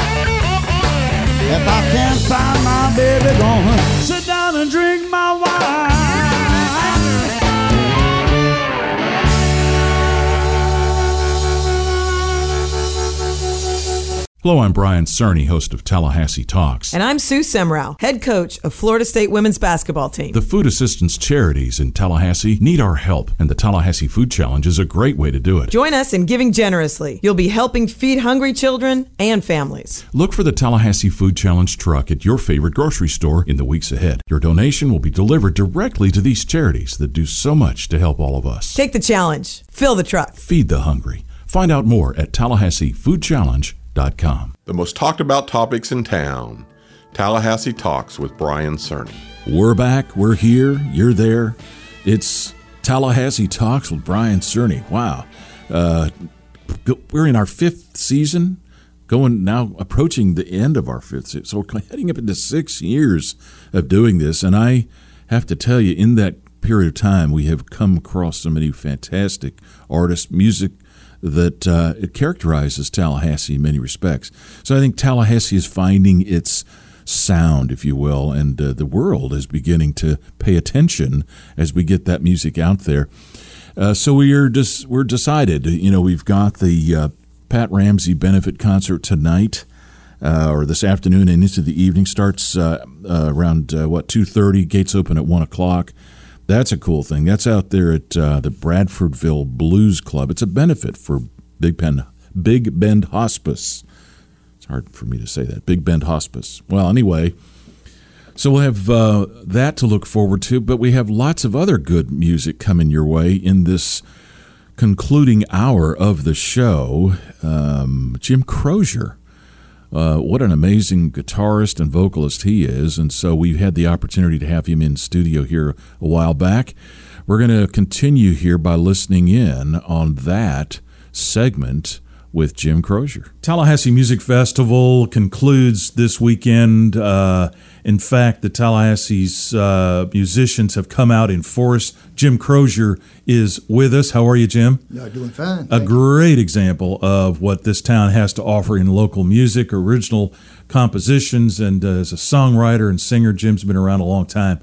If I can't find my baby, gonna sit down and drink my wine. Hello, I'm Brian Cerny, host of Tallahassee Talks. And I'm Sue Semrau, head coach of Florida State women's basketball team. The food assistance charities in Tallahassee need our help, and the Tallahassee Food Challenge is a great way to do it. Join us in giving generously. You'll be helping feed hungry children and families. Look for the Tallahassee Food Challenge truck at your favorite grocery store in the weeks ahead. Your donation will be delivered directly to these charities that do so much to help all of us. Take the challenge. Fill the truck. Feed the hungry. Find out more at tallahassee food challenge dot com. The most talked about topics in town. Tallahassee Talks with Brian Cerny. We're back. We're here. You're there. It's Tallahassee Talks with Brian Cerny. Wow. Uh, we're in our fifth season, going now approaching the end of our fifth season. So we're heading up into six years of doing this. And I have to tell you, in that period of time, we have come across so many fantastic artists, music that uh, it characterizes Tallahassee in many respects. So I think Tallahassee is finding its sound, if you will, and uh, the world is beginning to pay attention as we get that music out there. Uh, so we are just we're decided. You know, we've got the uh, Pat Ramsey benefit concert tonight, uh, or this afternoon and into the evening. Starts uh, uh, around uh, what two thirty. Gates open at one o'clock. That's a cool thing. That's out there at uh, the Bradfordville Blues Club. It's a benefit for Big Bend, Big Bend Hospice. It's hard for me to say that. Big Bend Hospice. Well, anyway, so we'll have uh, that to look forward to, but we have lots of other good music coming your way in this concluding hour of the show. Um, Jim Crozier. Uh, what an amazing guitarist and vocalist he is, and so we've had the opportunity to have him in studio here a while back. We're going to continue here by listening in on that segment with Jim Crozier. Tallahassee Music Festival concludes this weekend. Uh, in fact, the Tallahassee's uh, musicians have come out in force. Jim Crozier is with us. How are you, Jim? No, doing fine. A great example of what this town has to offer in local music, original compositions, and uh, as a songwriter and singer, Jim's been around a long time.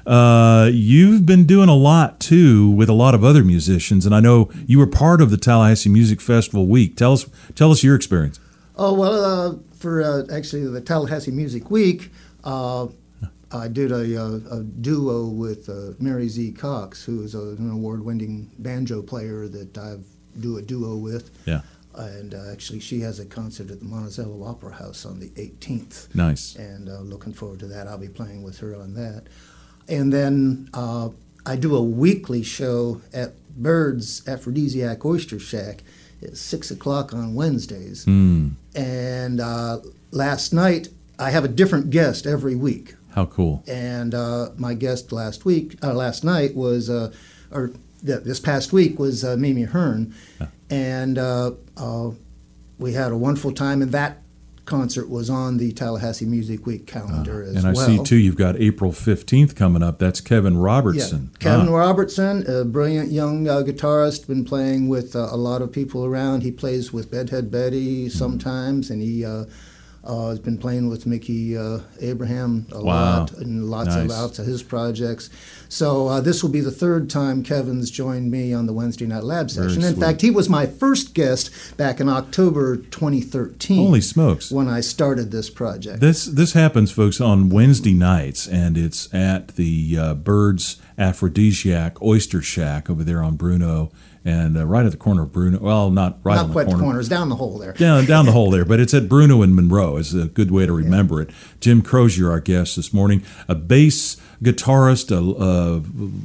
Uh, you've been doing a lot, too, with a lot of other musicians, and I know you were part of the Tallahassee Music Festival Week. Tell us tell us your experience. Oh, well, uh, for uh, actually the Tallahassee Music Week, uh, I did a, a, a duo with uh, Mary Z. Cox, who is a, an award-winning banjo player that I do a duo with. Yeah. And uh, actually, she has a concert at the Monticello Opera House on the eighteenth. Nice. And uh, looking forward to that. I'll be playing with her on that. And then uh, I do a weekly show at Bird's Aphrodisiac Oyster Shack at six o'clock on Wednesdays. Mm. And uh, last night, I have a different guest every week. How cool. And uh, my guest last week, uh, last night was, uh, or th- this past week was uh, Mimi Hearn. Yeah. And uh, uh, we had a wonderful time, and that concert was on the Tallahassee Music Week calendar uh, as well. And I see, too, you've got April fifteenth coming up. That's Kevin Robertson. Yeah. Kevin ah. Robertson, a brilliant young uh, guitarist, been playing with uh, a lot of people around. He plays with Bedhead Betty sometimes, mm. and he uh, uh, has been playing with Mickey uh, Abraham a wow. lot, and lots nice. of lots of his projects. So uh, this will be the third time Kevin's joined me on the Wednesday Night Lab session. Very In sweet. fact, he was my first guest back in October twenty thirteen. Holy smokes. When I started this project. This this happens, folks, on Wednesday nights, and it's at the uh, Bird's Aphrodisiac Oyster Shack over there on Bruno, and uh, right at the corner of Bruno. Well, not right Not on the quite corner. the corner. It's down the hole there. Down, down the hole there, but it's at Bruno and Monroe is a good way to remember it. Jim Crozier, our guest this morning, a bass guitarist, a, a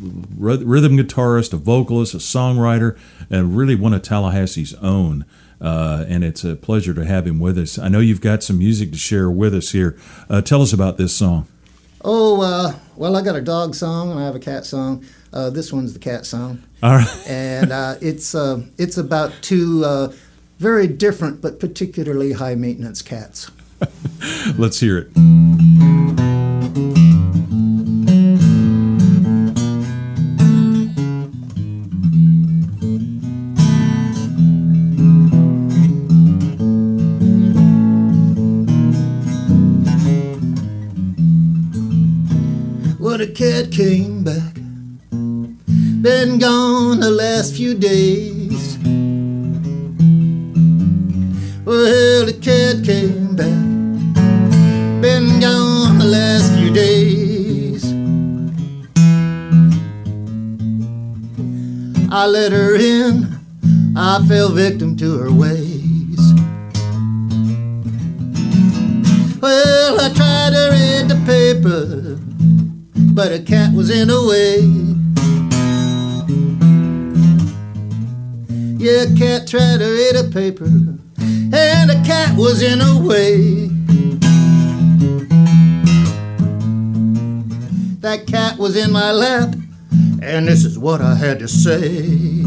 rhythm guitarist, a vocalist, a songwriter, and really one of Tallahassee's own. Uh, and it's a pleasure to have him with us. I know you've got some music to share with us here. Uh, tell us about this song. Oh, uh, well, I got a dog song and I have a cat song. Uh, this one's the cat song. All right. And uh, it's uh, it's about two uh, very different but particularly high maintenance cats. Let's hear it. cat came back. Been gone the last few days. Well, the cat came back. Been gone the last few days. I let her in. I fell victim to her ways. Well, I tried to read the paper, but a cat was in the way. Yeah, a cat tried to read a paper, and a cat was in the way. That cat was in my lap, and this is what I had to say.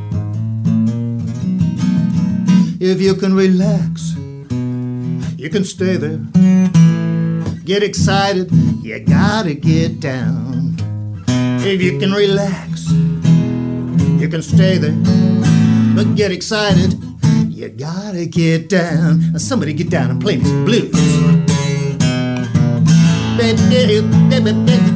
If you can relax, you can stay there. Get excited, you gotta get down. If you can relax, you can stay there. But get excited, you gotta get down. Now somebody get down and play me some blues. Baby, baby, baby,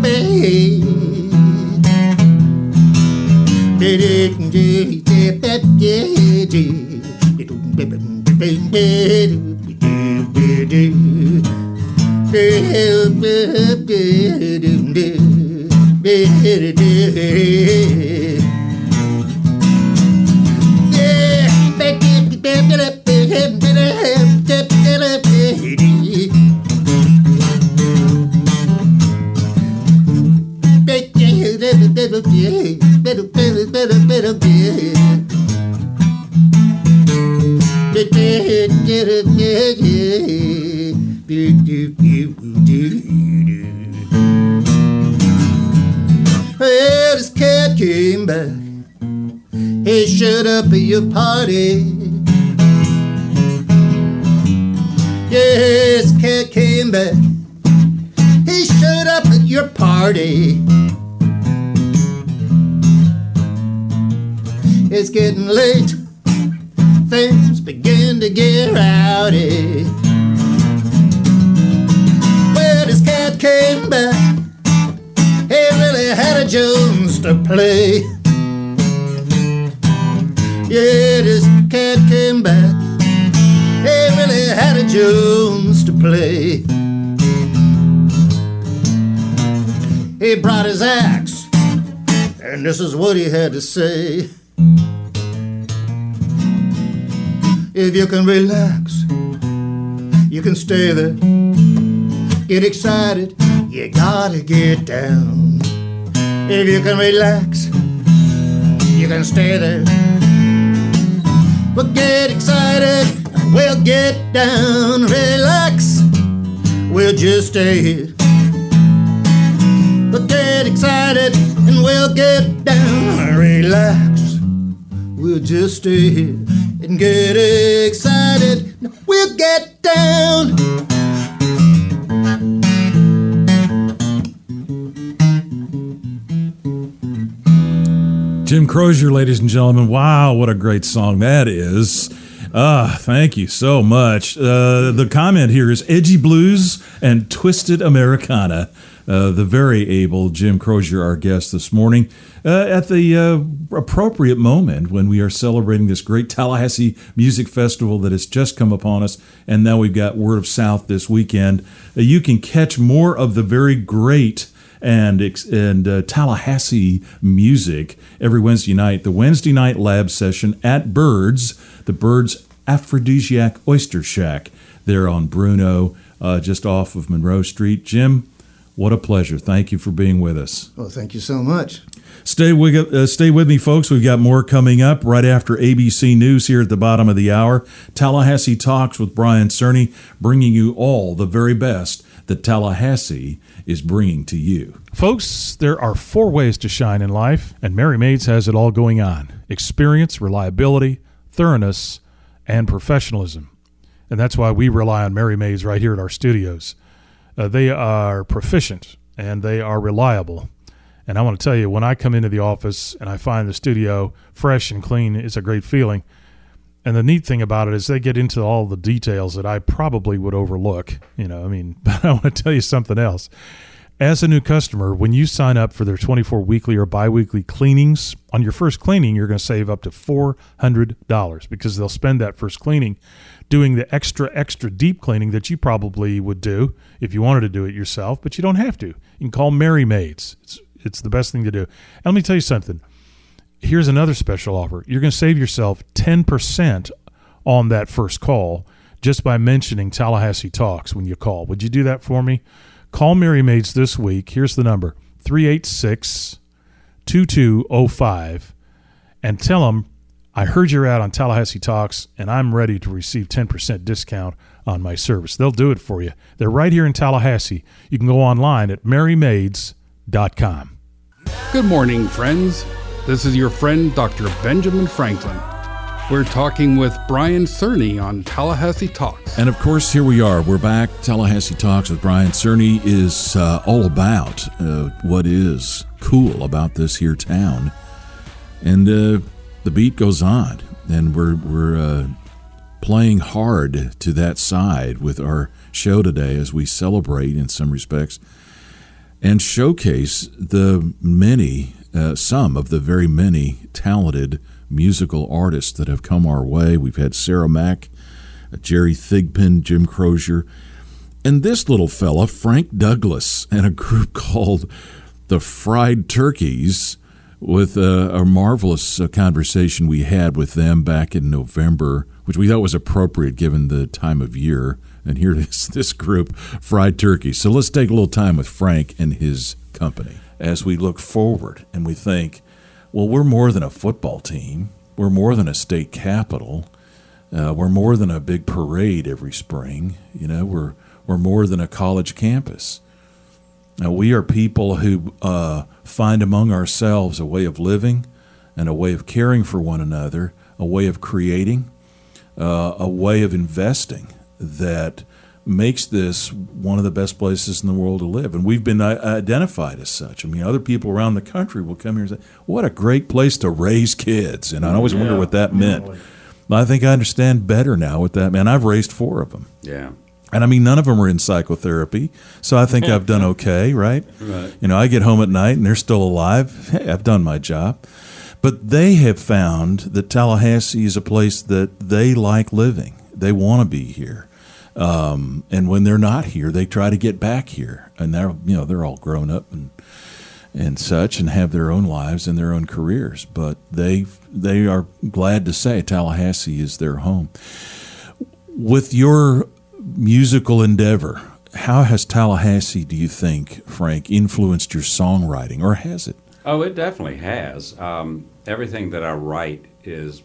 Well, this cat came back. He showed up at your party. Yes, cat came back. He showed up at your party. It's getting late. Things begin to get rowdy. Well, this cat came back. He really had a Jones to play. Yeah, this cat came back. He really had a Jones to play. He brought his axe, and this is what he had to say. If you can relax, you can stay there. Get excited, you gotta get down. If you can relax, you can stay there. But get excited, we'll get down. Relax, we'll just stay here. But get excited and we'll get down. Relax, we'll just stay here. And get excited, we'll get down. Jim Crozier, ladies and gentlemen. Wow, what a great song that is. Ah, thank you so much. Uh, the comment here is edgy blues and twisted Americana. Uh, the very able Jim Crozier, our guest this morning, uh, at the uh, appropriate moment when we are celebrating this great Tallahassee Music Festival that has just come upon us, and now we've got Word of South this weekend. Uh, you can catch more of the very great and and uh, Tallahassee music every Wednesday night. The Wednesday night lab session at Birds, the Birds Aphrodisiac Oyster Shack, there on Bruno, uh, just off of Monroe Street. Jim, what a pleasure. Thank you for being with us. Well, thank you so much. Stay with, uh, stay with me, folks. We've got more coming up right after A B C News here at the bottom of the hour. Tallahassee Talks with Brian Cerny, bringing you all the very best that Tallahassee is bringing to you. Folks, there are four ways to shine in life, and Merry Maids has it all going on. Experience, reliability, thoroughness, and professionalism. And that's why we rely on Merry Maids right here at our studios. Uh, they are proficient, and they are reliable. And I want to tell you, when I come into the office and I find the studio fresh and clean, it's a great feeling. And the neat thing about it is they get into all the details that I probably would overlook. You know, I mean, but I want to tell you something else. As a new customer, when you sign up for their twenty-four weekly or biweekly cleanings, on your first cleaning, you're going to save up to four hundred dollars because they'll spend that first cleaning doing the extra, extra deep cleaning that you probably would do if you wanted to do it yourself, but you don't have to. You can call Mary Maids. It's, it's the best thing to do. And let me tell you something. Here's another special offer. You're going to save yourself ten percent on that first call just by mentioning Tallahassee Talks when you call. Would you do that for me? Call Mary Maids this week. Here's the number, three eight six, two two zero five, and tell them, I heard you're out on Tallahassee Talks, and I'm ready to receive ten percent discount on my service. They'll do it for you. They're right here in Tallahassee. You can go online at mary maids dot com. Good morning, friends. This is your friend, Doctor Benjamin Franklin. We're talking with Brian Cerny on Tallahassee Talks. And of course, here we are. We're back. Tallahassee Talks with Brian Cerny is uh, all about uh, what is cool about this here town. And uh, the beat goes on. And we're, we're uh, playing hard to that side with our show today as we celebrate, in some respects, and showcase the many, uh, some of the very many talented musical artists that have come our way. We've had Sarah Mack, Jerry Thigpen, Jim Crozier, and this little fella, Frank Douglas, and a group called the Fried Turkeys, with a, a marvelous uh, conversation we had with them back in November, which we thought was appropriate given the time of year. And here is this group, Fried Turkeys. So let's take a little time with Frank and his company as we look forward and we think, well, we're more than a football team. We're more than a state capitol. Uh, we're more than a big parade every spring. You know, we're we're more than a college campus. Now, we are people who uh, find among ourselves a way of living and a way of caring for one another, a way of creating, uh, a way of investing that makes this one of the best places in the world to live. And we've been uh, identified as such. I mean, other people around the country will come here and say, what a great place to raise kids. And I always yeah. wonder what that meant. I think I understand better now what that meant. I've raised four of them. Yeah. And I mean, none of them are in psychotherapy, so I think I've done okay, right? Right. You know, I get home at night and they're still alive. Hey, I've done my job. But they have found that Tallahassee is a place that they like living. They want to be here. Um, and when they're not here, they try to get back here, and they're you know they're all grown up and and such, and have their own lives and their own careers. But they they are glad to say Tallahassee is their home. With your musical endeavor, how has Tallahassee, do you think, Frank, influenced your songwriting, or has it? Oh, it definitely has. Um, everything that I write is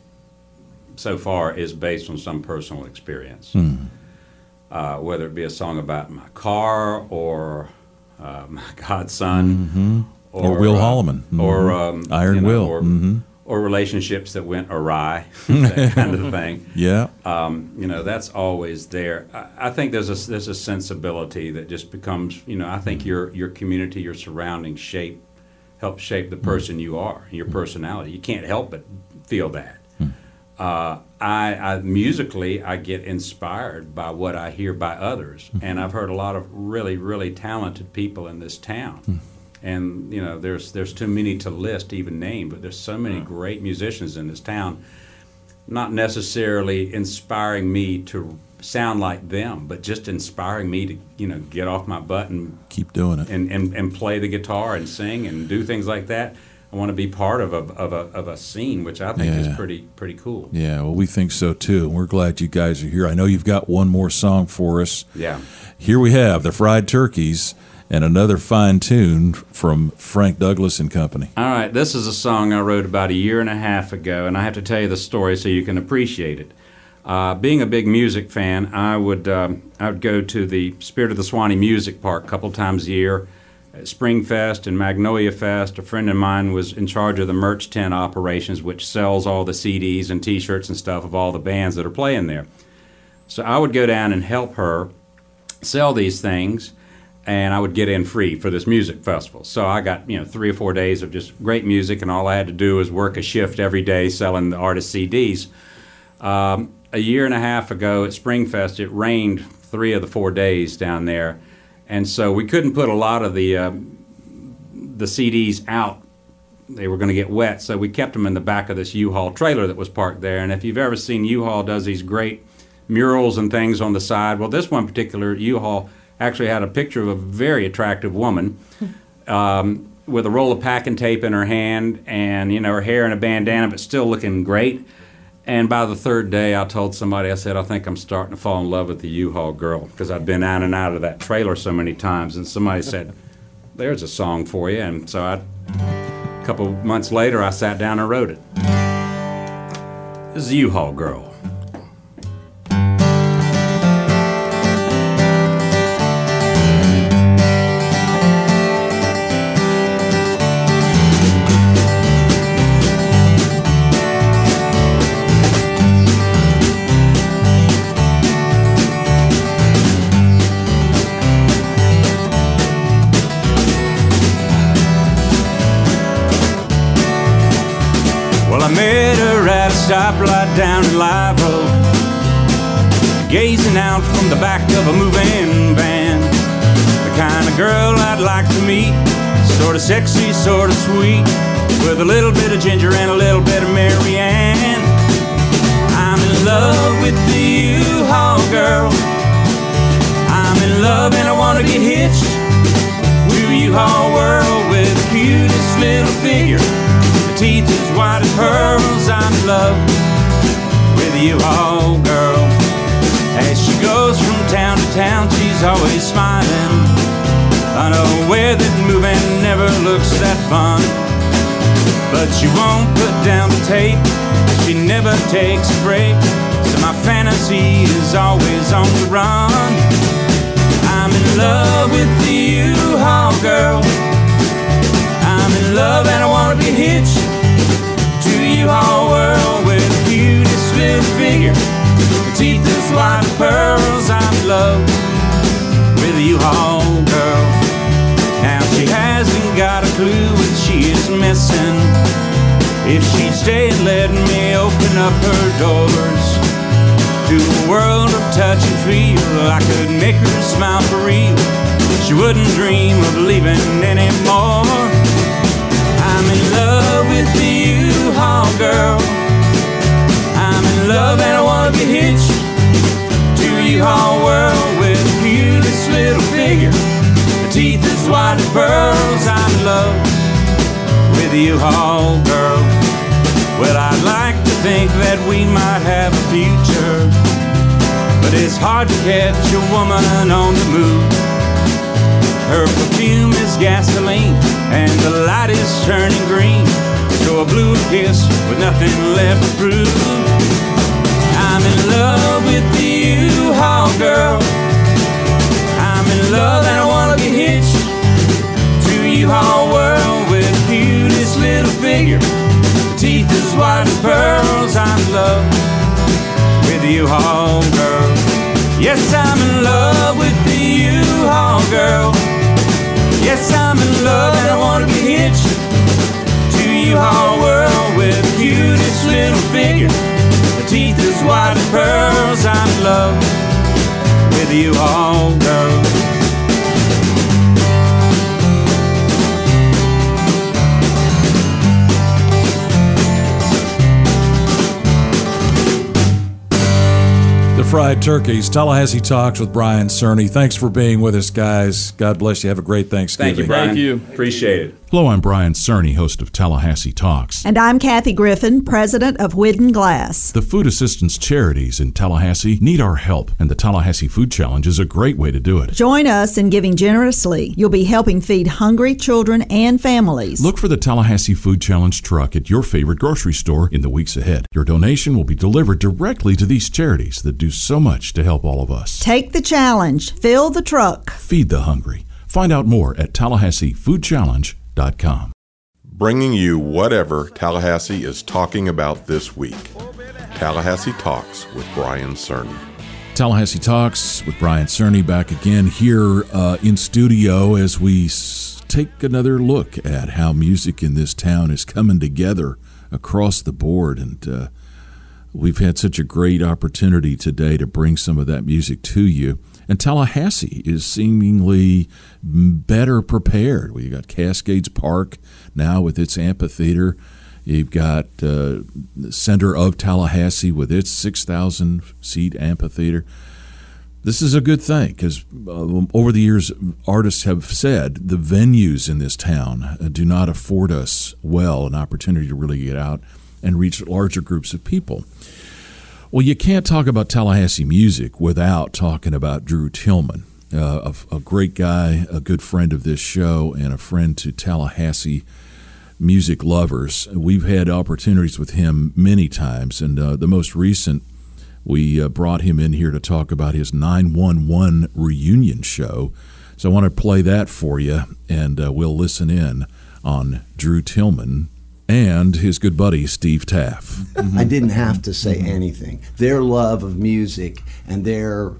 so far is based on some personal experience. Hmm. Uh, whether it be a song about my car or uh, my godson, mm-hmm. or, or Will uh, Holloman, mm-hmm. or um, Iron you know, Will, or, mm-hmm. or relationships that went awry, that kind of thing. Yeah, um, you know, that's always there. I, I think there's a there's a sensibility that just becomes, you know, I think mm-hmm. your your community, your surroundings shape help shape the person mm-hmm. you are, your personality. You can't help but feel that. Uh, I, I musically, I get inspired by what I hear by others, mm-hmm. and I've heard a lot of really, really talented people in this town. Mm-hmm. And you know, there's there's too many to list, to even name, but there's so many yeah. great musicians in this town. Not necessarily inspiring me to sound like them, but just inspiring me to you know get off my butt and keep doing it, and and, and play the guitar and sing and do things like that. I want to be part of a of a of a scene, which I think yeah. is pretty pretty cool. Yeah, well, we think so too, and we're glad you guys are here. I know you've got one more song for us. Yeah. Here we have the Fried Turkeys and another fine tune from Frank Douglas and Company. All right, this is a song I wrote about a year and a half ago, and I have to tell you the story so you can appreciate it. Uh, being a big music fan, I would um, I would go to the Spirit of the Swanee Music Park a couple times a year. At Springfest and Magnolia Fest, a friend of mine was in charge of the merch tent operations, which sells all the C Ds and T-shirts and stuff of all the bands that are playing there. So I would go down and help her sell these things, and I would get in free for this music festival. So I got you know three or four days of just great music, and all I had to do was work a shift every day selling the artist C Ds. Um, a year and a half ago at Springfest, it rained three of the four days down there. and so we couldn't put a lot of the uh, the C Ds out. They were going to get wet, so we kept them in the back of this U-Haul trailer that was parked there. And if you've ever seen U-Haul does these great murals and things on the side, well, this one particular U-Haul actually had a picture of a very attractive woman um, with a roll of packing tape in her hand, and you know, her hair in a bandana, but still looking great. And by the third day, I told somebody, I said, I think I'm starting to fall in love with the U-Haul girl, because I've been out and out of that trailer so many times. And somebody said, there's a song for you. And so I, a couple of months later, I sat down and wrote it. This is the U-Haul girl. Stoplight down at Live Road, gazing out from the back of a moving van. The kind of girl I'd like to meet, sort of sexy, sort of sweet, with a little bit of ginger and a little bit of Mary Ann. I'm in love with the U-Haul girl. I'm in love and I want to get hitched to a U-Haul world with the cutest little figure. Teeth as white as pearls. I'm in love with the U-Haul girl. As she goes from town to town, she's always smiling, unaware that moving never looks that fun. But she won't put down the tape, she never takes a break, so my fantasy is always on the run. I'm in love with the U-Haul girl. I'm in love and I want to be hitched to a U-Haul world with the cutest little figure, teeth as white as pearls. I'm in love with the U-Haul girl. Now she hasn't got a clue what she is missing. If she'd stay and let me open up her doors to a world of touch and feel, I could make her smile for real. She wouldn't dream of leaving anymore. I'm in love with the U-Haul girl. I'm in love and I want to be hitched to a U-Haul world with the cutest little figure, the teeth as white as pearls. I'm in love with the U-Haul girl. Well, I'd like to think that we might have a future, but it's hard to catch a woman on the move. Her perfume is gasoline, and the light is turning green, so I blew a kiss with nothing left to prove. I'm in love with the U-Haul girl. I'm in love and I want to be hitched to a U-Haul world with the cutest little figure, the teeth as white as pearls. I'm in love with the U-Haul girl. Yes, I'm in love with the U-Haul girl. Yes, I'm in love and I want to be hitched to a U-Haul world with the cutest little figure, the teeth as white as pearls. I'm in love with the U-Haul girl. The Fried Turkeys, Tallahassee Talks with Brian Cerny. Thanks for being with us, guys. God bless you. Have a great Thanksgiving. Thank you, Brian. Thank you. Appreciate it. Hello, I'm Brian Cerny, host of Tallahassee Talks. And I'm Kathy Griffin, president of Whidden Glass. The food assistance charities in Tallahassee need our help, and the Tallahassee Food Challenge is a great way to do it. Join us in giving generously. You'll be helping feed hungry children and families. Look for the Tallahassee Food Challenge truck at your favorite grocery store in the weeks ahead. Your donation will be delivered directly to these charities that do so much to help all of us. Take the challenge. Fill the truck. Feed the hungry. Find out more at tallahassee food challenge dot com. Bringing you whatever Tallahassee is talking about this week. Tallahassee Talks with Brian Cerny. Tallahassee Talks with Brian Cerny back again here uh, in studio as we s- take another look at how music in this town is coming together across the board. And uh, we've had such a great opportunity today to bring some of that music to you. And Tallahassee is seemingly better prepared. We've got Cascades Park now with its amphitheater. You've got uh, the center of Tallahassee with its six thousand seat amphitheater. This is a good thing because uh, over the years, artists have said the venues in this town uh, do not afford us well an opportunity to really get out and reach larger groups of people. Well, you can't talk about Tallahassee music without talking about Drew Tillman, uh, a, a great guy, a good friend of this show, and a friend to Tallahassee music lovers. We've had opportunities with him many times, and uh, the most recent, we uh, brought him in here to talk about his nine one one reunion show. So I want to play that for you, and uh, we'll listen in on Drew Tillman and his good buddy, Steve Taff. Mm-hmm. I didn't have to say mm-hmm. anything. Their love of music and their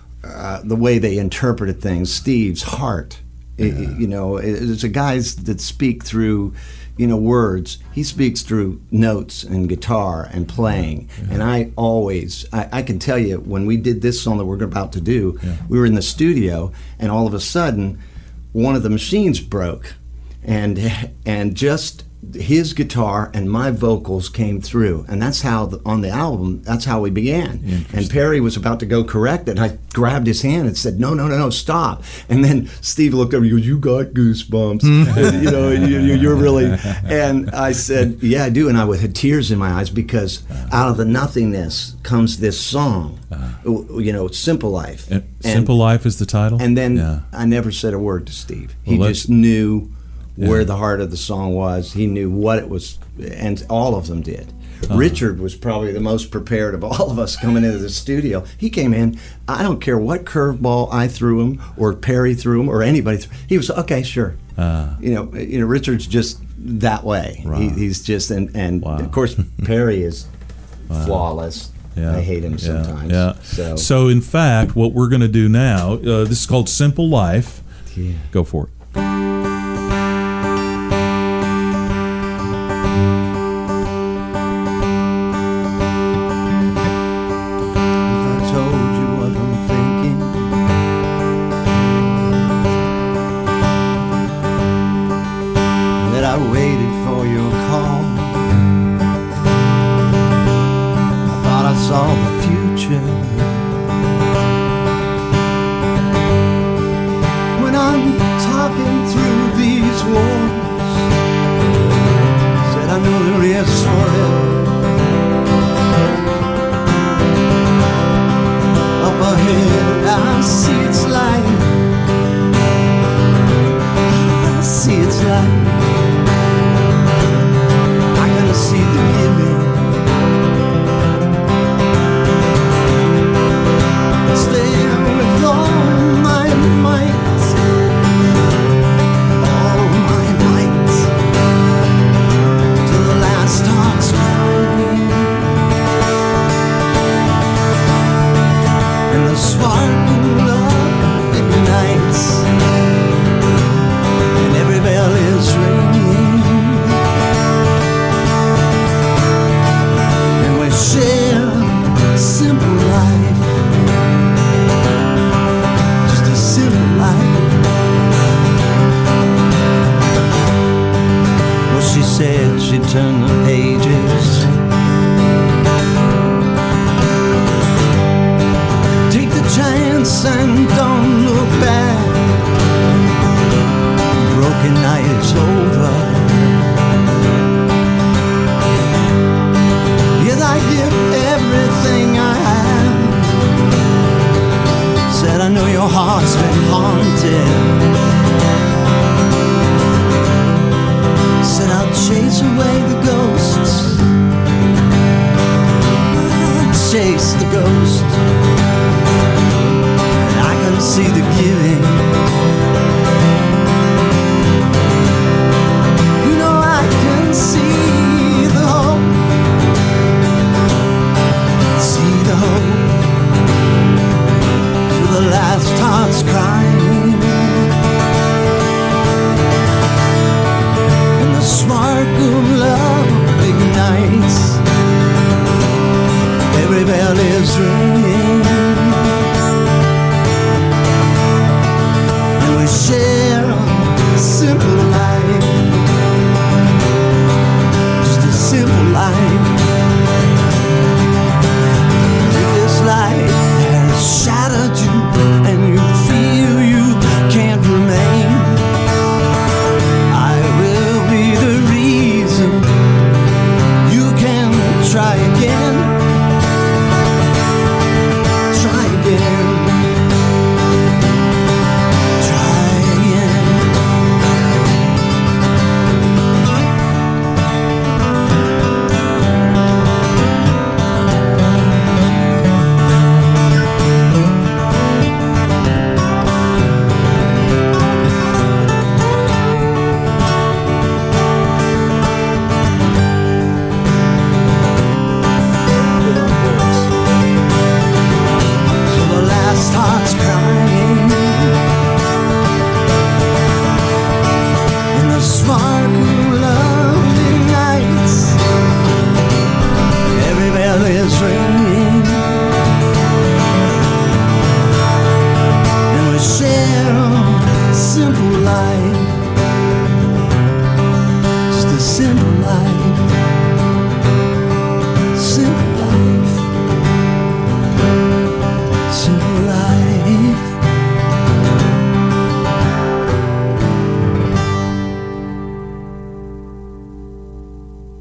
uh, the way they interpreted things, Steve's heart, yeah. it, you know, it's a guys that speak through, you know, words. He speaks through notes and guitar and playing. Yeah. And I always, I, I can tell you, when we did this song that we're about to do, yeah. we were in the studio, and all of a sudden, one of the machines broke, and and just his guitar and my vocals came through, and that's how the, on the album that's how we began. And Perry was about to go correct it, and I grabbed his hand and said, no no no no stop. And then Steve looked over, you you got goosebumps. And, you know you, you, you're really, and I said, yeah I do. And I had tears in my eyes because out of the nothingness comes this song, uh-huh. you know, Simple Life. And Simple Life is the title. And then yeah. I never said a word to Steve. He well, just knew where yeah. the heart of the song was. He knew what it was, and all of them did. Uh-huh. Richard was probably the most prepared of all of us coming into the studio. He came in, I don't care what curveball I threw him, or Perry threw him, or anybody threw, he was, okay, sure. Uh, you know, you know, Richard's just that way. Right. He, he's just, and, and wow. of course, Perry is wow. flawless. Yeah. I hate him yeah. sometimes. Yeah. So. so, in fact, what we're going to do now, uh, this is called Simple Life. Yeah. Go for it.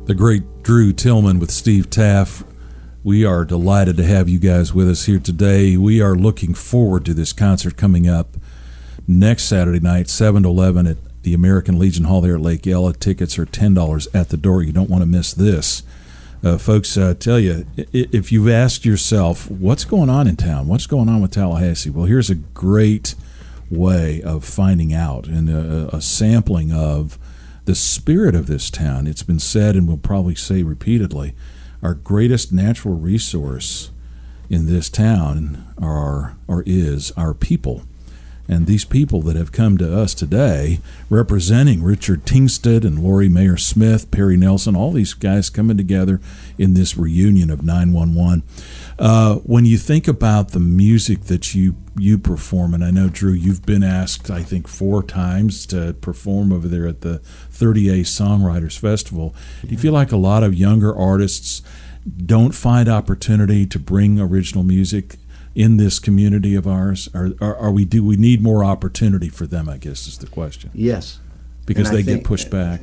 The great Drew Tillman with Steve Taff. We are delighted to have you guys with us here today. We are looking forward to this concert coming up next Saturday night, seven to eleven at the American Legion Hall there at Lake Ella. Tickets are ten dollars at the door. You don't want to miss this. Uh, folks, uh, tell you, if you've asked yourself, what's going on in town? What's going on with Tallahassee? Well, here's a great way of finding out and a, a sampling of the spirit of this town. It's been said, and we'll probably say repeatedly, our greatest natural resource in this town are or is our people. And these people that have come to us today, representing Richard Tingstead and Lori Mayer Smith, Perry Nelson, all these guys coming together in this reunion of nine one one. Uh, when you think about the music that you you perform, and I know, Drew, you've been asked, I think, four times to perform over there at the thirty A Songwriters Festival. Do you feel like a lot of younger artists don't find opportunity to bring original music in this community of ours? Are, are, are we do we need more opportunity for them, I guess, is the question. Yes. Because And I they get think pushed back.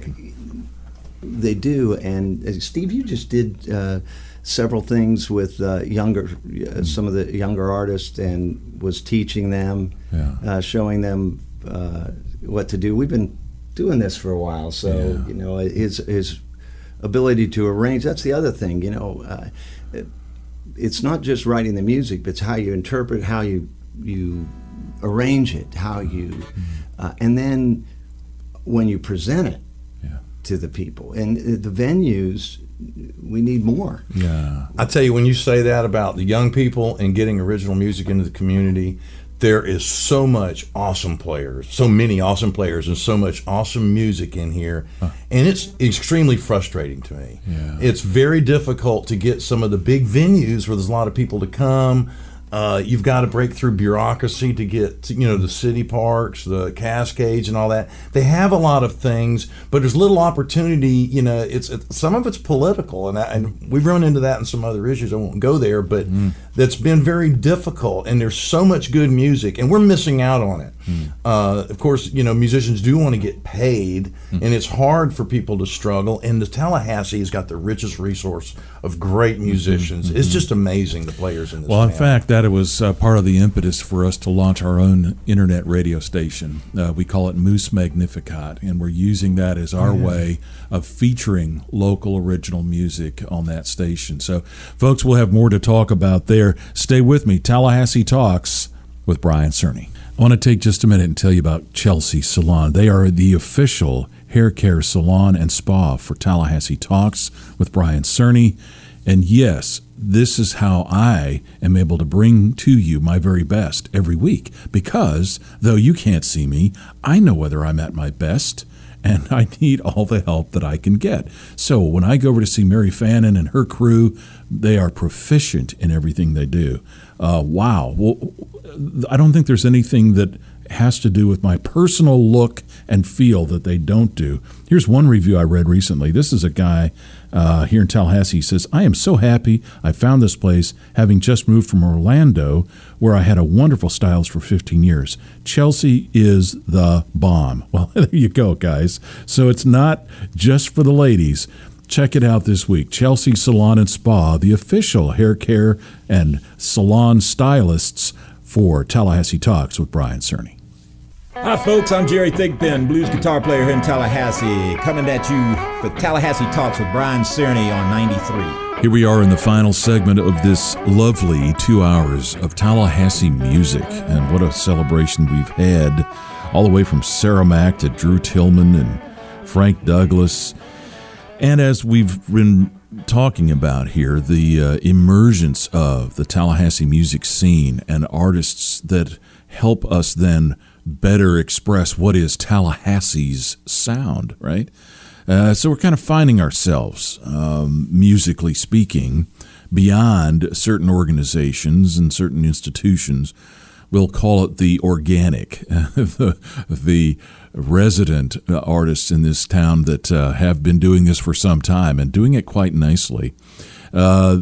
They do. And uh, Steve, you just did uh, several things with uh, younger, uh, some of the younger artists, and was teaching them, Yeah. uh, showing them uh, what to do. We've been doing this for a while, so Yeah. you know his his ability to arrange. That's the other thing, you know. Uh, it, it's not just writing the music, but it's how you interpret, how you you arrange it, how you, uh, and then when you present it to the people. And the venues, we need more. Yeah. I tell you, when you say that about the young people and getting original music into the community, there is so much awesome players, so many awesome players, and so much awesome music in here. Huh. And it's extremely frustrating to me. Yeah. It's very difficult to get some of the big venues where there's a lot of people to come. Uh, you've got to break through bureaucracy to get to, you know, the city parks, the Cascades, and all that. They have a lot of things, but there's little opportunity. You know, it's it, some of it's political, and I, and we've run into that in some other issues. I won't go there, but Mm. that's been very difficult. And there's so much good music, and we're missing out on it. Mm. Uh, of course, you know, musicians do want to get paid, Mm. and it's hard for people to struggle. And the Tallahassee has got the richest resource of great musicians. Mm-hmm. It's just amazing, the players in this Well, in town. fact, that it was uh, part of the impetus for us to launch our own internet radio station. Uh, we call it Moose Magnificat, and we're using that as our Oh, yeah. way of featuring local original music on that station. So, folks, we'll have more to talk about there. Stay with me. Tallahassee Talks with Brian Cerny. I want to take just a minute and tell you about Chelsea Salon. They are the official hair care salon and spa for Tallahassee Talks with Brian Cerny. And yes, this is how I am able to bring to you my very best every week, because though you can't see me, I know whether I'm at my best, and I need all the help that I can get. So when I go over to see Mary Fannin and her crew, they are proficient in everything they do. Uh, wow. Well, I don't think there's anything that has to do with my personal look and feel that they don't do. Here's one review I read recently. This is a guy uh, here in Tallahassee. He says, I am so happy I found this place, having just moved from Orlando, where I had a wonderful stylist for fifteen years. Chelsea is the bomb. Well, there you go, guys. So it's not just for the ladies. Check it out this week. Chelsea Salon and Spa, the official hair care and salon stylists for Tallahassee Talks with Brian Cerny. Hi, folks. I'm Jerry Thigpen, blues guitar player here in Tallahassee, coming at you for Tallahassee Talks with Brian Cerny on ninety-three. Here we are in the final segment of this lovely two hours of Tallahassee music, and what a celebration we've had, all the way from Sarah Mack to Drew Tillman and Frank Douglas. And as we've been talking about here, the uh, emergence of the Tallahassee music scene and artists that help us then better express what is Tallahassee's sound, right? Uh, so we're kind of finding ourselves, um, musically speaking, beyond certain organizations and certain institutions. We'll call it the organic, the, the resident artists in this town that uh, have been doing this for some time and doing it quite nicely. Uh,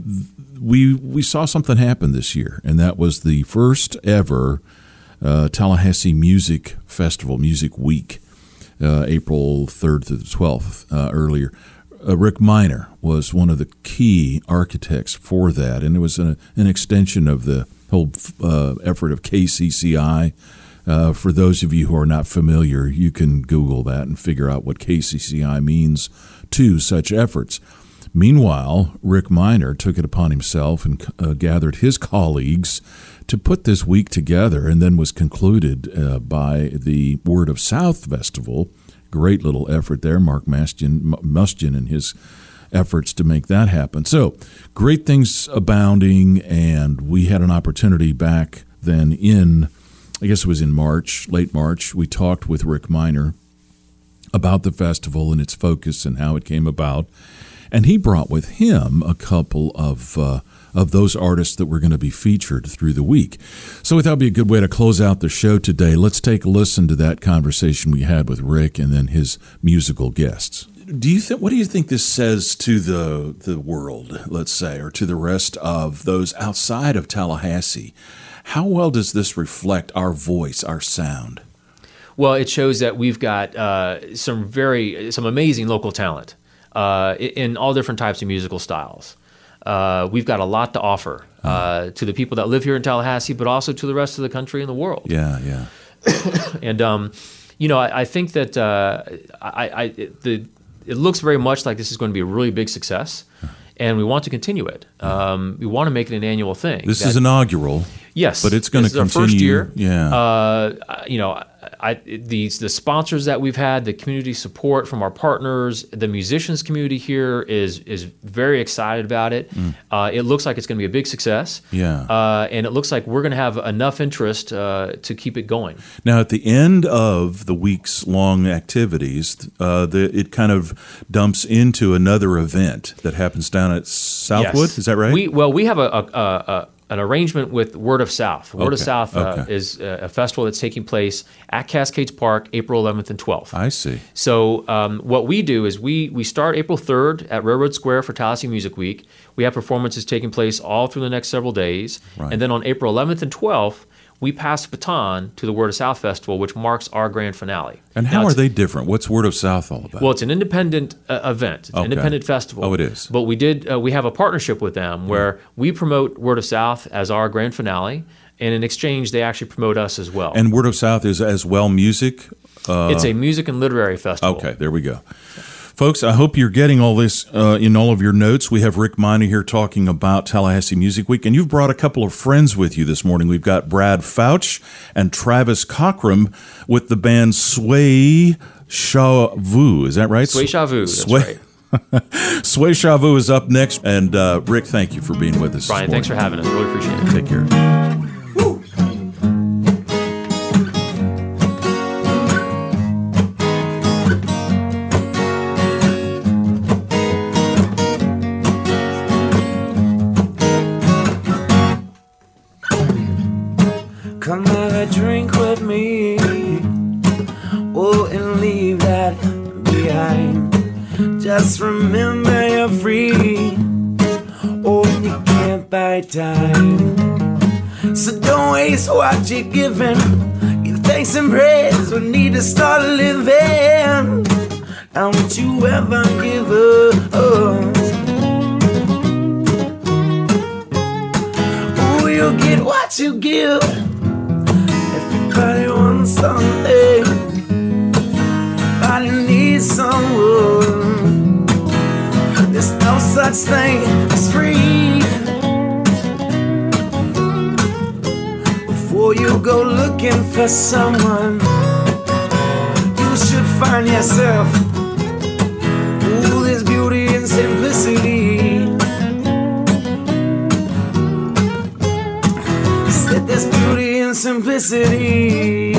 we we saw something happen this year, and that was the first ever uh, Tallahassee Music Festival, Music Week, uh, April third to the twelfth uh, earlier. uh, Rick Miner was one of the key architects for that, and it was a, an extension of the whole uh, effort of K C C I. Uh, for those of you who are not familiar, you can Google that and figure out what K C C I means to such efforts. Meanwhile, Rick Miner took it upon himself and uh, gathered his colleagues to put this week together, and then was concluded uh, by the Word of South Festival. Great little effort there, Mark Mustian, Mustian and his efforts to make that happen. So, great things abounding, and we had an opportunity back then in, I guess it was in March, late March, we talked with Rick Miner about the festival and its focus and how it came about. And he brought with him a couple of uh, of those artists that were going to be featured through the week. So that would be a good way to close out the show today. Let's take a listen to that conversation we had with Rick and then his musical guests. Do you think? What do you think this says to the the world, let's say, or to the rest of those outside of Tallahassee? How well does this reflect our voice, our sound? Well, it shows that we've got uh, some very some amazing local talent. Uh, in all different types of musical styles. Uh, we've got a lot to offer uh, to the people that live here in Tallahassee, but also to the rest of the country and the world. Yeah, yeah. and, um, you know, I, I think that uh, I, I, it, the, it looks very much like this is going to be a really big success, and we want to continue it. Um, we want to make it an annual thing. This that, is inaugural. Yes. But it's going to continue. First year. Yeah. Uh, you know, I, the, the sponsors that we've had, the community support from our partners, the musicians community here is is very excited about it. Mm. Uh, it looks like it's going to be a big success. Yeah. Uh, and it looks like we're going to have enough interest uh, to keep it going. Now, at the end of the week's long activities, uh, the, it kind of dumps into another event that happens down at Southwood. Yes. Is that right? We, well, we have a, a, a, a an arrangement with Word of South. Word Okay. of South uh, Okay. is a festival that's taking place at Cascades Park, April eleventh and twelfth. I see. So um, what we do is we we start April third at Railroad Square for Tallahassee Music Week. We have performances taking place all through the next several days. Right. And then on April eleventh and twelfth, we pass the baton to the Word of South Festival, which marks our grand finale. And Now, how are it's- they different? What's Word of South all about? well, it's an independent uh, event. It's an Okay. independent festival. Oh, it is. But we did. Uh, we have a partnership with them where we promote Word of South as our grand finale, and in exchange, they actually promote us as well. And Word of South is as well music? Uh, it's a music and literary festival. Okay, there we go. Folks, I hope you're getting all this uh, in all of your notes. We have Rick Miner here talking about Tallahassee Music Week, and you've brought a couple of friends with you this morning. We've got Brad Fouch and Travis Cockrum with the band Sway Shavu. Is that right? Sway Shavu, that's Sway- Sway Shavu is up next, and uh, Rick, thank you for being with us. Brian, this thanks for morning. having us. Really appreciate it. Take care. Come have a drink with me. Oh, and leave that behind. Just remember you're free. Oh, and you can't buy time. So don't waste what you're giving. Give thanks and praise. We need to start living. And don't you ever give up. Oh, you'll get what you give. Everybody wants something. Everybody needs someone. There's no such thing as free. Before you go looking for someone, you should find yourself. Ooh, there's beauty in simplicity. Said there's beauty in simplicity.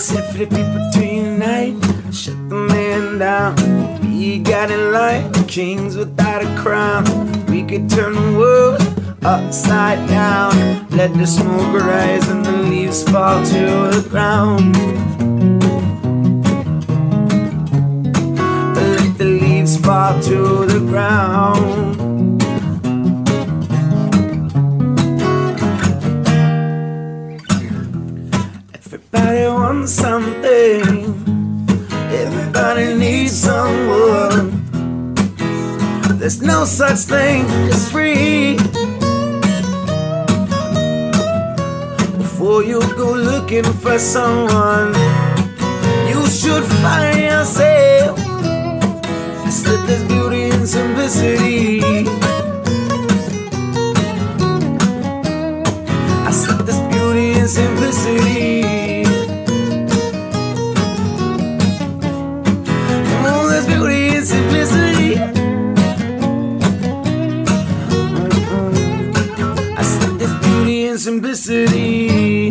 said for the people tonight, shut the man down. We got in line, kings without a crown. We could turn the world upside down. Let the smoke rise and the leaves fall to the ground. Let the leaves fall to the ground. Everybody wants something. Everybody needs someone. There's no such thing as free. Before you go looking for someone, you should find yourself. I said there's beauty in simplicity. I said there's beauty in simplicity. Oh, there's beauty in simplicity. I said there's beauty in simplicity.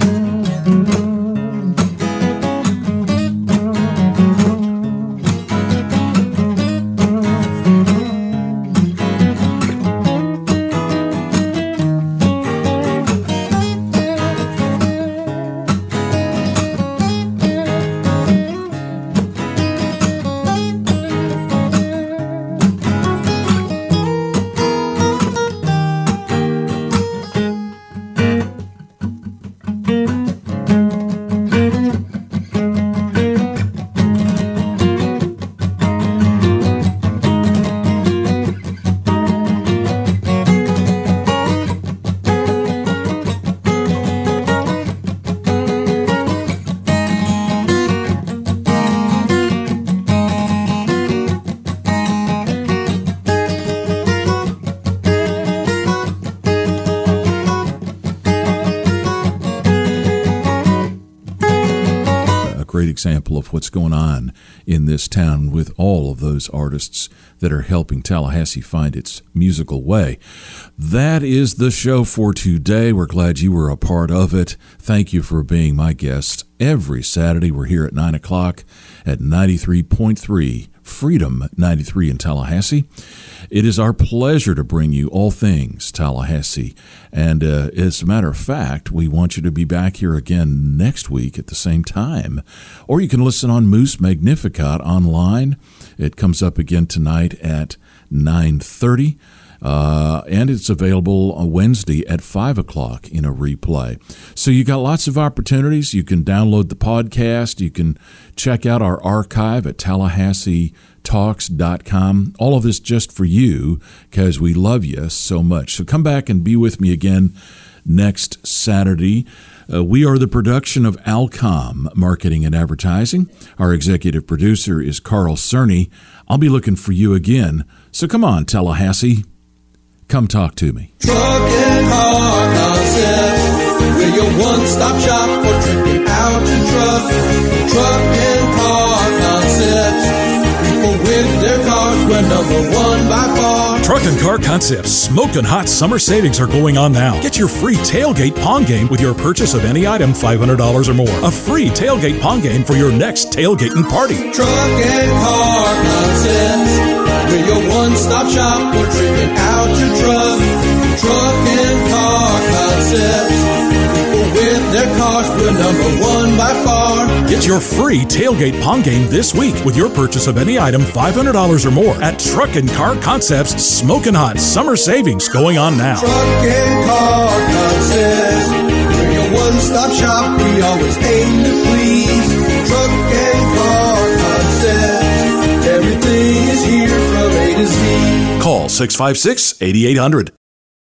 Example of what's going on in this town with all of those artists that are helping Tallahassee find its musical way. That is the show for today. We're glad you were a part of it. Thank you for being my guest. Every Saturday we're here at nine o'clock at ninety-three point three Freedom ninety-three in Tallahassee. It is our pleasure to bring you all things Tallahassee. And uh, as a matter of fact, we want you to be back here again next week at the same time. Or you can listen on Moose Magnificat online. It comes up again tonight at nine thirty. Uh, and it's available on Wednesday at five o'clock in a replay. So you got lots of opportunities. You can download the podcast. You can check out our archive at tallahassee talks dot com. All of this just for you because we love you so much. So come back and be with me again next Saturday. Uh, we are the production of Alcom Marketing and Advertising. Our executive producer is Carl Cerny. I'll be looking for you again. So come on, Tallahassee. Come talk to me. Truck and Car Concepts, we're your one-stop shop for tripping out to truck. Truck and Car Concepts, people with their cars, we're number one by far. Truck and Car Concepts smoking hot summer savings are going on now. Get your free tailgate pong game with your purchase of any item five hundred dollars or more. A free tailgate pong game for your next tailgating party. Truck and Car Concepts, we're your one-stop shop for tripping out your truck. Truck and Car Concepts, people with their cars, we're number one by far. Get your free tailgate pong game this week with your purchase of any item five hundred dollars or more at Truck and Car Concepts. Smoking hot summer savings going on now. Truck and Car Concepts, we're your one-stop shop, we always aim to please. Truck and Car Concepts, everything is here from A to Z. Call six five six, eight eight hundred.